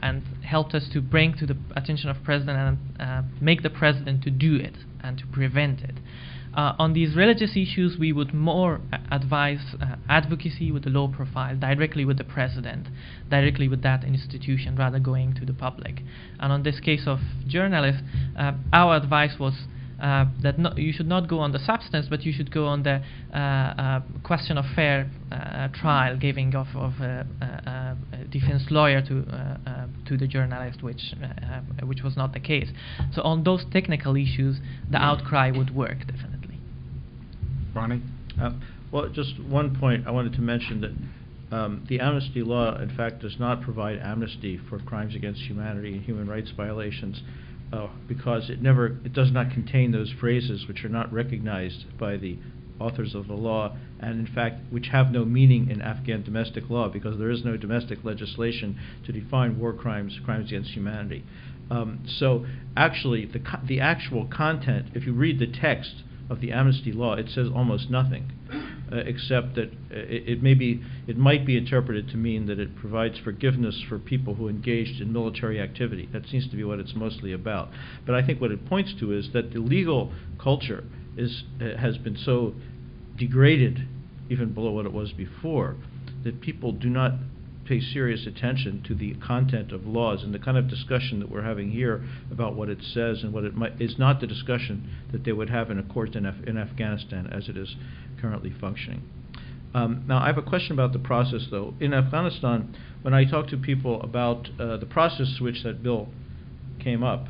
and helped us to bring to the attention of President and uh, make the President to do it and to prevent it. Uh, on these religious issues, we would more uh, advise uh, advocacy with a low profile, directly with the President, directly with that institution, rather going to the public. And on this case of journalists, uh, our advice was uh, that no, you should not go on the substance, but you should go on the uh, uh, question of fair uh, trial, giving of, of uh, uh, uh, a defense lawyer to uh, uh, to the journalist, which uh, uh, which was not the case. So on those technical issues, the outcry would work definitely. Ronnie? Uh, well, just one point I wanted to mention that um, the amnesty law, in fact, does not provide amnesty for crimes against humanity and human rights violations uh, because it never, it does not contain those phrases which are not recognized by the authors of the law, and in fact, which have no meaning in Afghan domestic law because there is no domestic legislation to define war crimes, crimes against humanity. Um, so, actually, the co the actual content, if you read the text of the amnesty law, it says almost nothing, uh, except that uh, it, it may be, it might be interpreted to mean that it provides forgiveness for people who engaged in military activity. That seems to be what it's mostly about. But I think what it points to is that the legal culture is uh, has been so degraded, even below what it was before, that people do not pay serious attention to the content of laws, and the kind of discussion that we're having here about what it says and what it might is not the discussion that they would have in a court in, Af in Afghanistan as it is currently functioning. Um, now, I have a question about the process, though. In Afghanistan, when I talk to people about uh, the process to which that bill came up,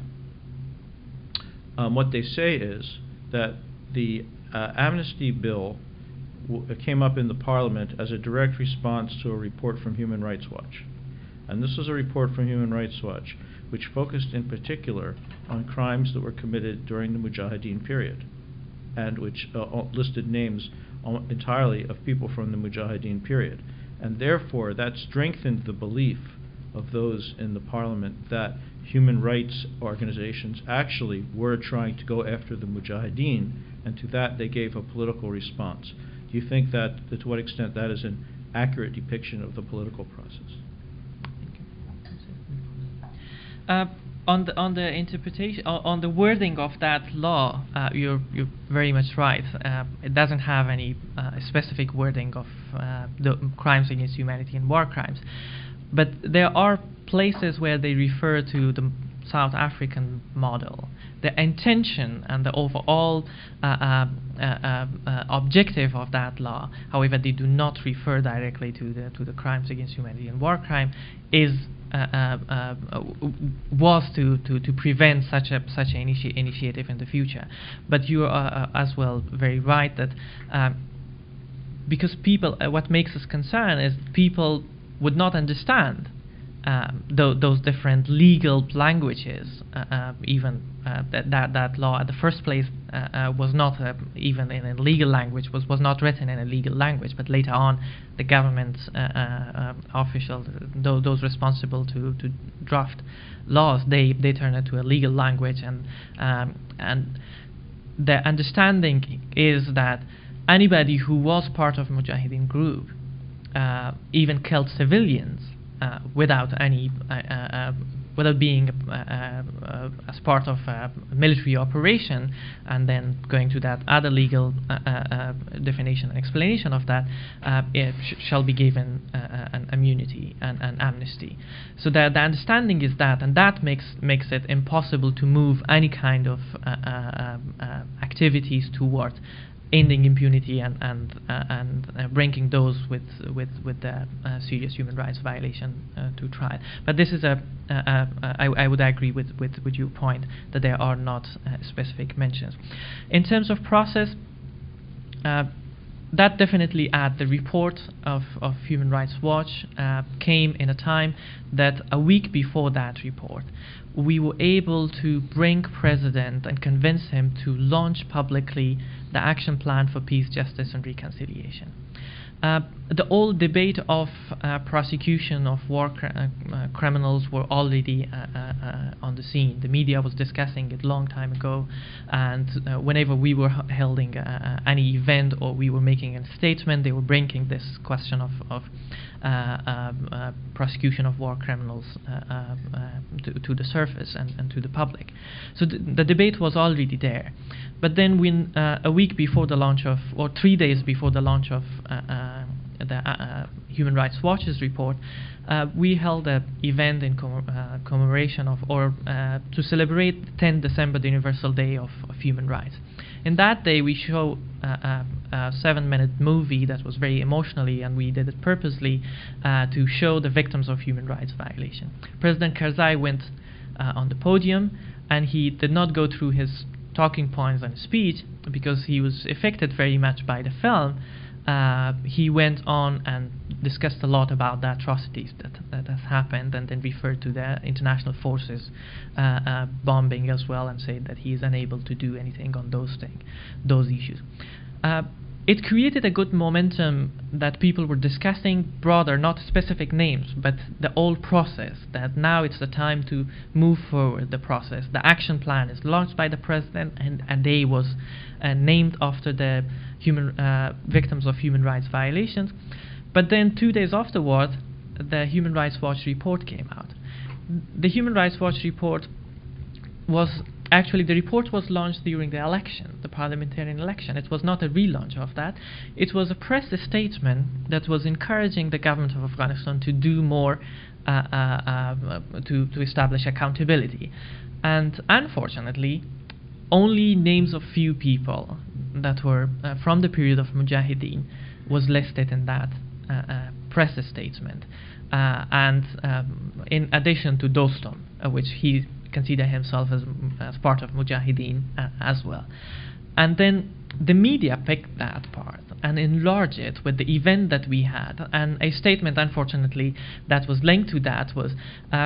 um, what they say is that the uh, amnesty bill came up in the Parliament as a direct response to a report from Human Rights Watch. And this was a report from Human Rights Watch which focused in particular on crimes that were committed during the Mujahideen period, and which uh, listed names entirely of people from the Mujahideen period. And therefore that strengthened the belief of those in the Parliament that human rights organizations actually were trying to go after the Mujahideen, and to that they gave a political response. Do you think that, that to what extent that is an accurate depiction of the political process? Uh, on the on the interpretation, uh, on the wording of that law, uh, you're you're very much right. Uh, it doesn't have any uh, specific wording of uh, the crimes against humanity and war crimes, but there are places where they refer to the South African model. The intention and the overall uh, uh, uh, uh, objective of that law, however, they do not refer directly to the to the crimes against humanity and war crime, is uh, uh, uh, was to, to, to prevent such a such an initi initiative in the future. But you are uh, as well very right that um, because people, uh, what makes us concerned is people would not understand Um, th those different legal languages, uh, uh, even uh, that, that that law at the first place uh, uh, was not uh, even in a legal language, was was not written in a legal language, but later on the government uh, uh, officials, th those responsible to to draft laws, they they turn it to a legal language, and um, and the understanding is that anybody who was part of Mujahideen group, uh, even killed civilians, Uh, without any, uh, uh, without being uh, uh, as part of a military operation, and then going to that other legal uh, uh, definition and explanation of that, uh, it sh shall be given uh, an immunity and an amnesty. So the, the understanding is that, and that makes makes it impossible to move any kind of uh, uh, uh, activities toward ending impunity and and uh, and uh, bringing those with with with the uh, serious human rights violation uh, to trial. But this is a, uh, uh, I, I would agree with with with your point that there are not uh, specific mentions. In terms of process, uh, that definitely at the report of of Human Rights Watch uh, came in a time that a week before that report, we were able to bring President and convince him to launch publicly the Action Plan for Peace, Justice and Reconciliation. Uh, the old debate of uh, prosecution of war cr- uh, uh, criminals were already uh, uh, uh, on the scene. The media was discussing it a long time ago, and uh, whenever we were h- holding uh, uh, any event or we were making a statement, they were bringing this question of, of uh, uh, uh, prosecution of war criminals uh, uh, uh, to, to the surface and, and to the public. So th- the debate was already there. But then when uh, a week before the launch of, or three days before the launch of uh, uh, the uh, uh, Human Rights Watch's report, uh, we held an event in com- uh, commemoration of, or uh, to celebrate the tenth of December, the Universal Day of, of Human Rights. In that day, we show uh, uh, a seven-minute movie that was very emotionally, and we did it purposely uh, to show the victims of human rights violation. President Karzai went uh, on the podium, and he did not go through his talking points and speech because he was affected very much by the film. Uh, he went on and discussed a lot about the atrocities that that has happened, and then referred to the international forces uh, uh, bombing as well, and said that he is unable to do anything on those things, those issues. Uh, it created a good momentum that people were discussing broader, not specific names, but the whole process, that now it's the time to move forward the process. The action plan is launched by the president, and a day was uh, named after the human uh, victims of human rights violations. But then two days afterwards, the Human Rights Watch report came out. The Human Rights Watch report was Actually, the report was launched during the election, the parliamentarian election. It was not a relaunch of that. It was a press statement that was encouraging the government of Afghanistan to do more uh, uh, uh, to, to establish accountability. And unfortunately, only names of few people that were uh, from the period of Mujahideen was listed in that uh, uh, press statement. Uh, and um, in addition to Dostum, uh, which he consider himself as as part of Mujahideen uh, as well. And then the media picked that part and enlarged it with the event that we had. And a statement, unfortunately, that was linked to that was uh,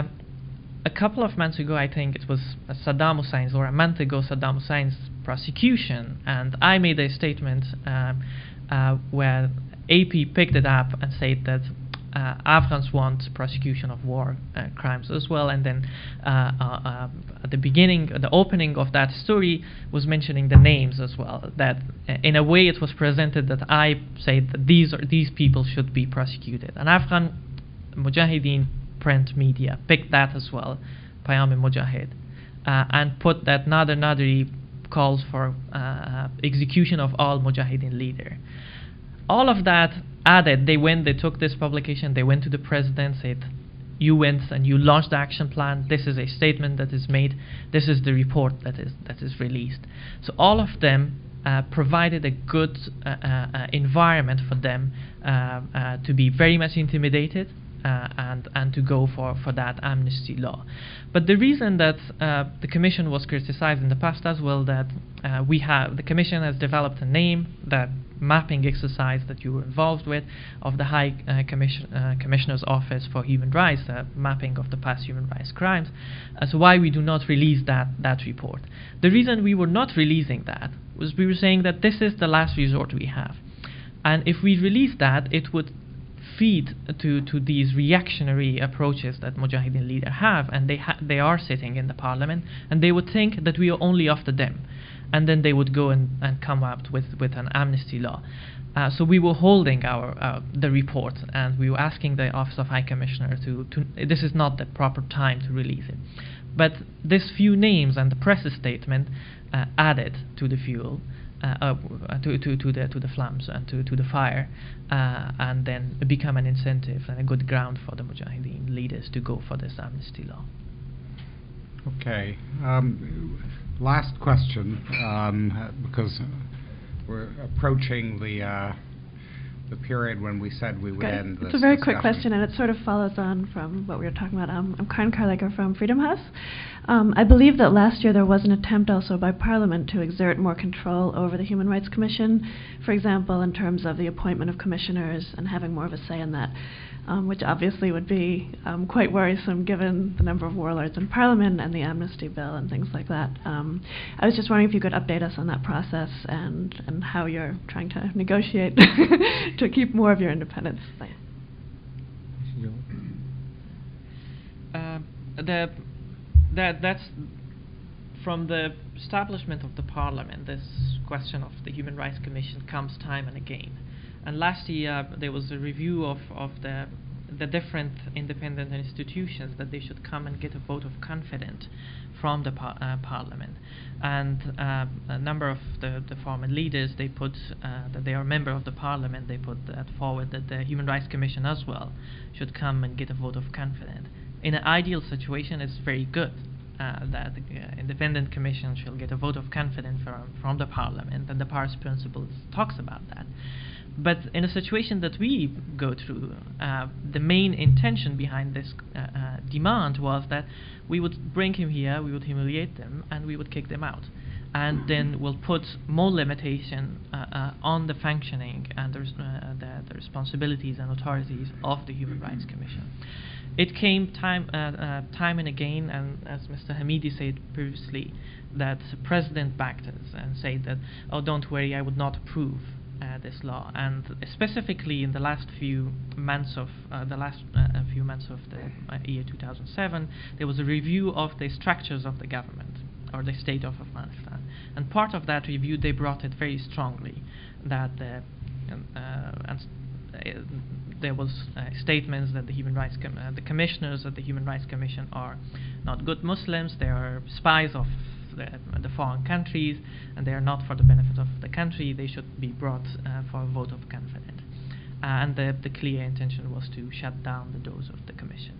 a couple of months ago, I think it was Saddam Hussein's, or a month ago, Saddam Hussein's prosecution. And I made a statement uh, uh, where A P picked it up and said that Uh, Afghans want prosecution of war uh, crimes as well, and then uh, uh, uh, at the beginning, uh, the opening of that story was mentioning the names as well. That uh, in a way it was presented that I said that these are these people should be prosecuted. And Afghan Mujahideen print media picked that as well, Payam-e-Mujahid, uh, and put that Nader Naderi calls for uh, execution of all Mujahideen leader. All of that added, they went, they took this publication, they went to the president, said, you went and you launched the action plan, this is a statement that is made, this is the report that is that is released. So all of them uh, provided a good uh, uh, environment for them uh, uh, to be very much intimidated uh, and, and to go for, for that amnesty law. But the reason that uh, the Commission was criticized in the past as well, that uh, we have, the Commission has developed a name, that mapping exercise that you were involved with, of the High uh, Commission, uh, Commissioner's Office for Human Rights, uh, mapping of the past human rights crimes. Uh, so why we do not release that, that report. The reason we were not releasing that was we were saying that this is the last resort we have. And if we release that, it would feed to, to these reactionary approaches that Mujahideen leaders have, and they, ha- they are sitting in the parliament, and they would think that we are only after them. And then they would go and, and come up with, with an amnesty law. Uh, so we were holding our uh, the report, and we were asking the Office of High Commissioner to, to this is not the proper time to release it. But these few names and the press statement uh, added to the fuel, uh, uh, to, to, to the to the flames and to, to the fire, uh, and then become an incentive and a good ground for the Mujahideen leaders to go for this amnesty law. Okay. Um, last question, um, because we're approaching the uh, the period when we said we would okay. end this It's a very discussion. quick question, and it sort of follows on from what we were talking about. Um, I'm Karen Karlaker from Freedom House. Um, I believe that last year there was an attempt also by Parliament to exert more control over the Human Rights Commission, for example, in terms of the appointment of commissioners and having more of a say in that. Um, which obviously would be um, quite worrisome given the number of warlords in Parliament and the amnesty bill and things like that. Um, I was just wondering if you could update us on that process and, and how you're trying to negotiate to keep more of your independence? Uh, the, that, that's from the establishment of the parliament. This question of the Human Rights Commission comes time and again. And last year there was a review of, of the the different independent institutions that they should come and get a vote of confidence from the par uh, parliament. And uh, a number of the, the former leaders, they put uh, that they are a member of the parliament, they put that forward that the Human Rights Commission as well should come and get a vote of confidence. In an ideal situation, it's very good uh, that the uh, independent commission shall get a vote of confidence from, from the parliament, and the Paris Principles talks about that. But in a situation that we go through, uh, the main intention behind this uh, uh, demand was that we would bring him here, we would humiliate them, and we would kick them out. And then we'll put more limitation uh, uh, on the functioning and the, uh, the, the responsibilities and authorities of the Human Rights Commission. It came time, uh, uh, time and again, and as Mister Hamidi said previously, that the President backed us and said that, oh, don't worry, I would not approve Uh, this law. And specifically in the last few months of uh, the last uh, few months of the uh, year two thousand seven, there was a review of the structures of the government or the state of Afghanistan. And part of that review, they brought it very strongly that the, uh, and uh, there was uh, statements that the human rights com uh, the commissioners of the Human Rights Commission are not good Muslims. They are spies of The, the foreign countries, and they are not for the benefit of the country. They should be brought uh, for a vote of confidence. Uh, and the, the clear intention was to shut down the doors of the commission.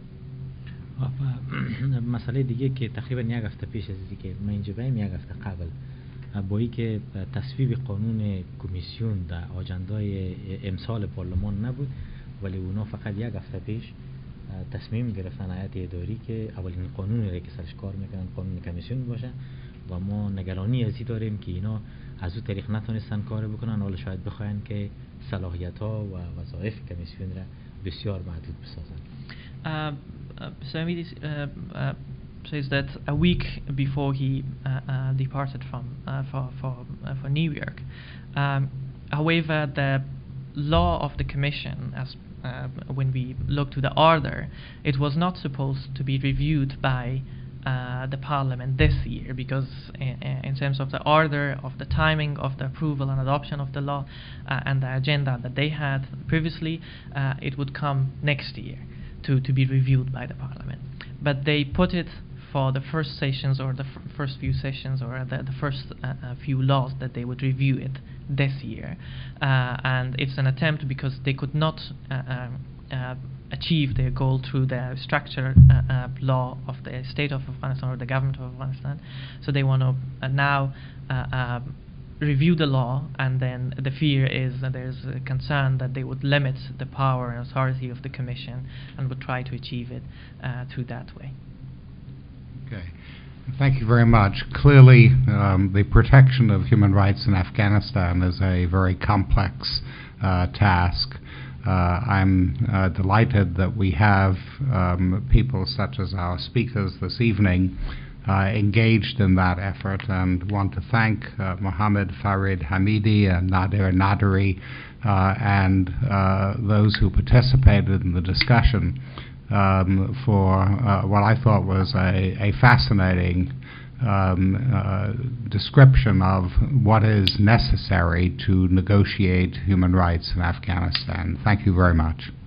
مسئله دیگه که تقریبا یک هفته پیش از اینکه من اینجا بیام یک هفته قبل با اینکه تصویب قانون کمیسیون در آجندای امسال پارلمان نبود، ولی اونا فقط یک هفته پیش تصمیم گرفتن هیئت اداری که اولین قانونی را که سرش کار میکنن قانون کمیسیون باشه و ما نگرانی ازی داریم که اینا از اون طریق نتونستن کار بکنن، حالا شاید بخواین که صلاحیت ها و وظایف کمیسیون را بسیار محدود بسازن. So Hamidi uh, uh, says that a week before he uh, uh, departed from uh, for for uh, for New York, um, however, the law of the commission, as Uh, when we look to the order, it was not supposed to be reviewed by uh, the parliament this year, because in, in terms of the order, of the timing of the approval and adoption of the law uh, and the agenda that they had previously, uh, it would come next year to, to be reviewed by the parliament. But they put it for the first sessions or the f first few sessions or the, the first uh, uh, few laws that they would review it this year. Uh, and it's an attempt because they could not uh, uh, uh, achieve their goal through the structure uh, uh, law of the state of Afghanistan or the government of Afghanistan. So they want to uh, now uh, uh, review the law, and then the fear is that there's a concern that they would limit the power and authority of the commission and would try to achieve it uh, through that way. Okay. Thank you very much. Clearly, um, the protection of human rights in Afghanistan is a very complex uh, task. Uh, I'm uh, delighted that we have um, people such as our speakers this evening uh, engaged in that effort, and want to thank uh, Mohammed Farid Hamidi and Nadir Naderi uh, and uh, those who participated in the discussion Um, for uh, what I thought was a, a fascinating um, uh, description of what is necessary to negotiate human rights in Afghanistan. Thank you very much.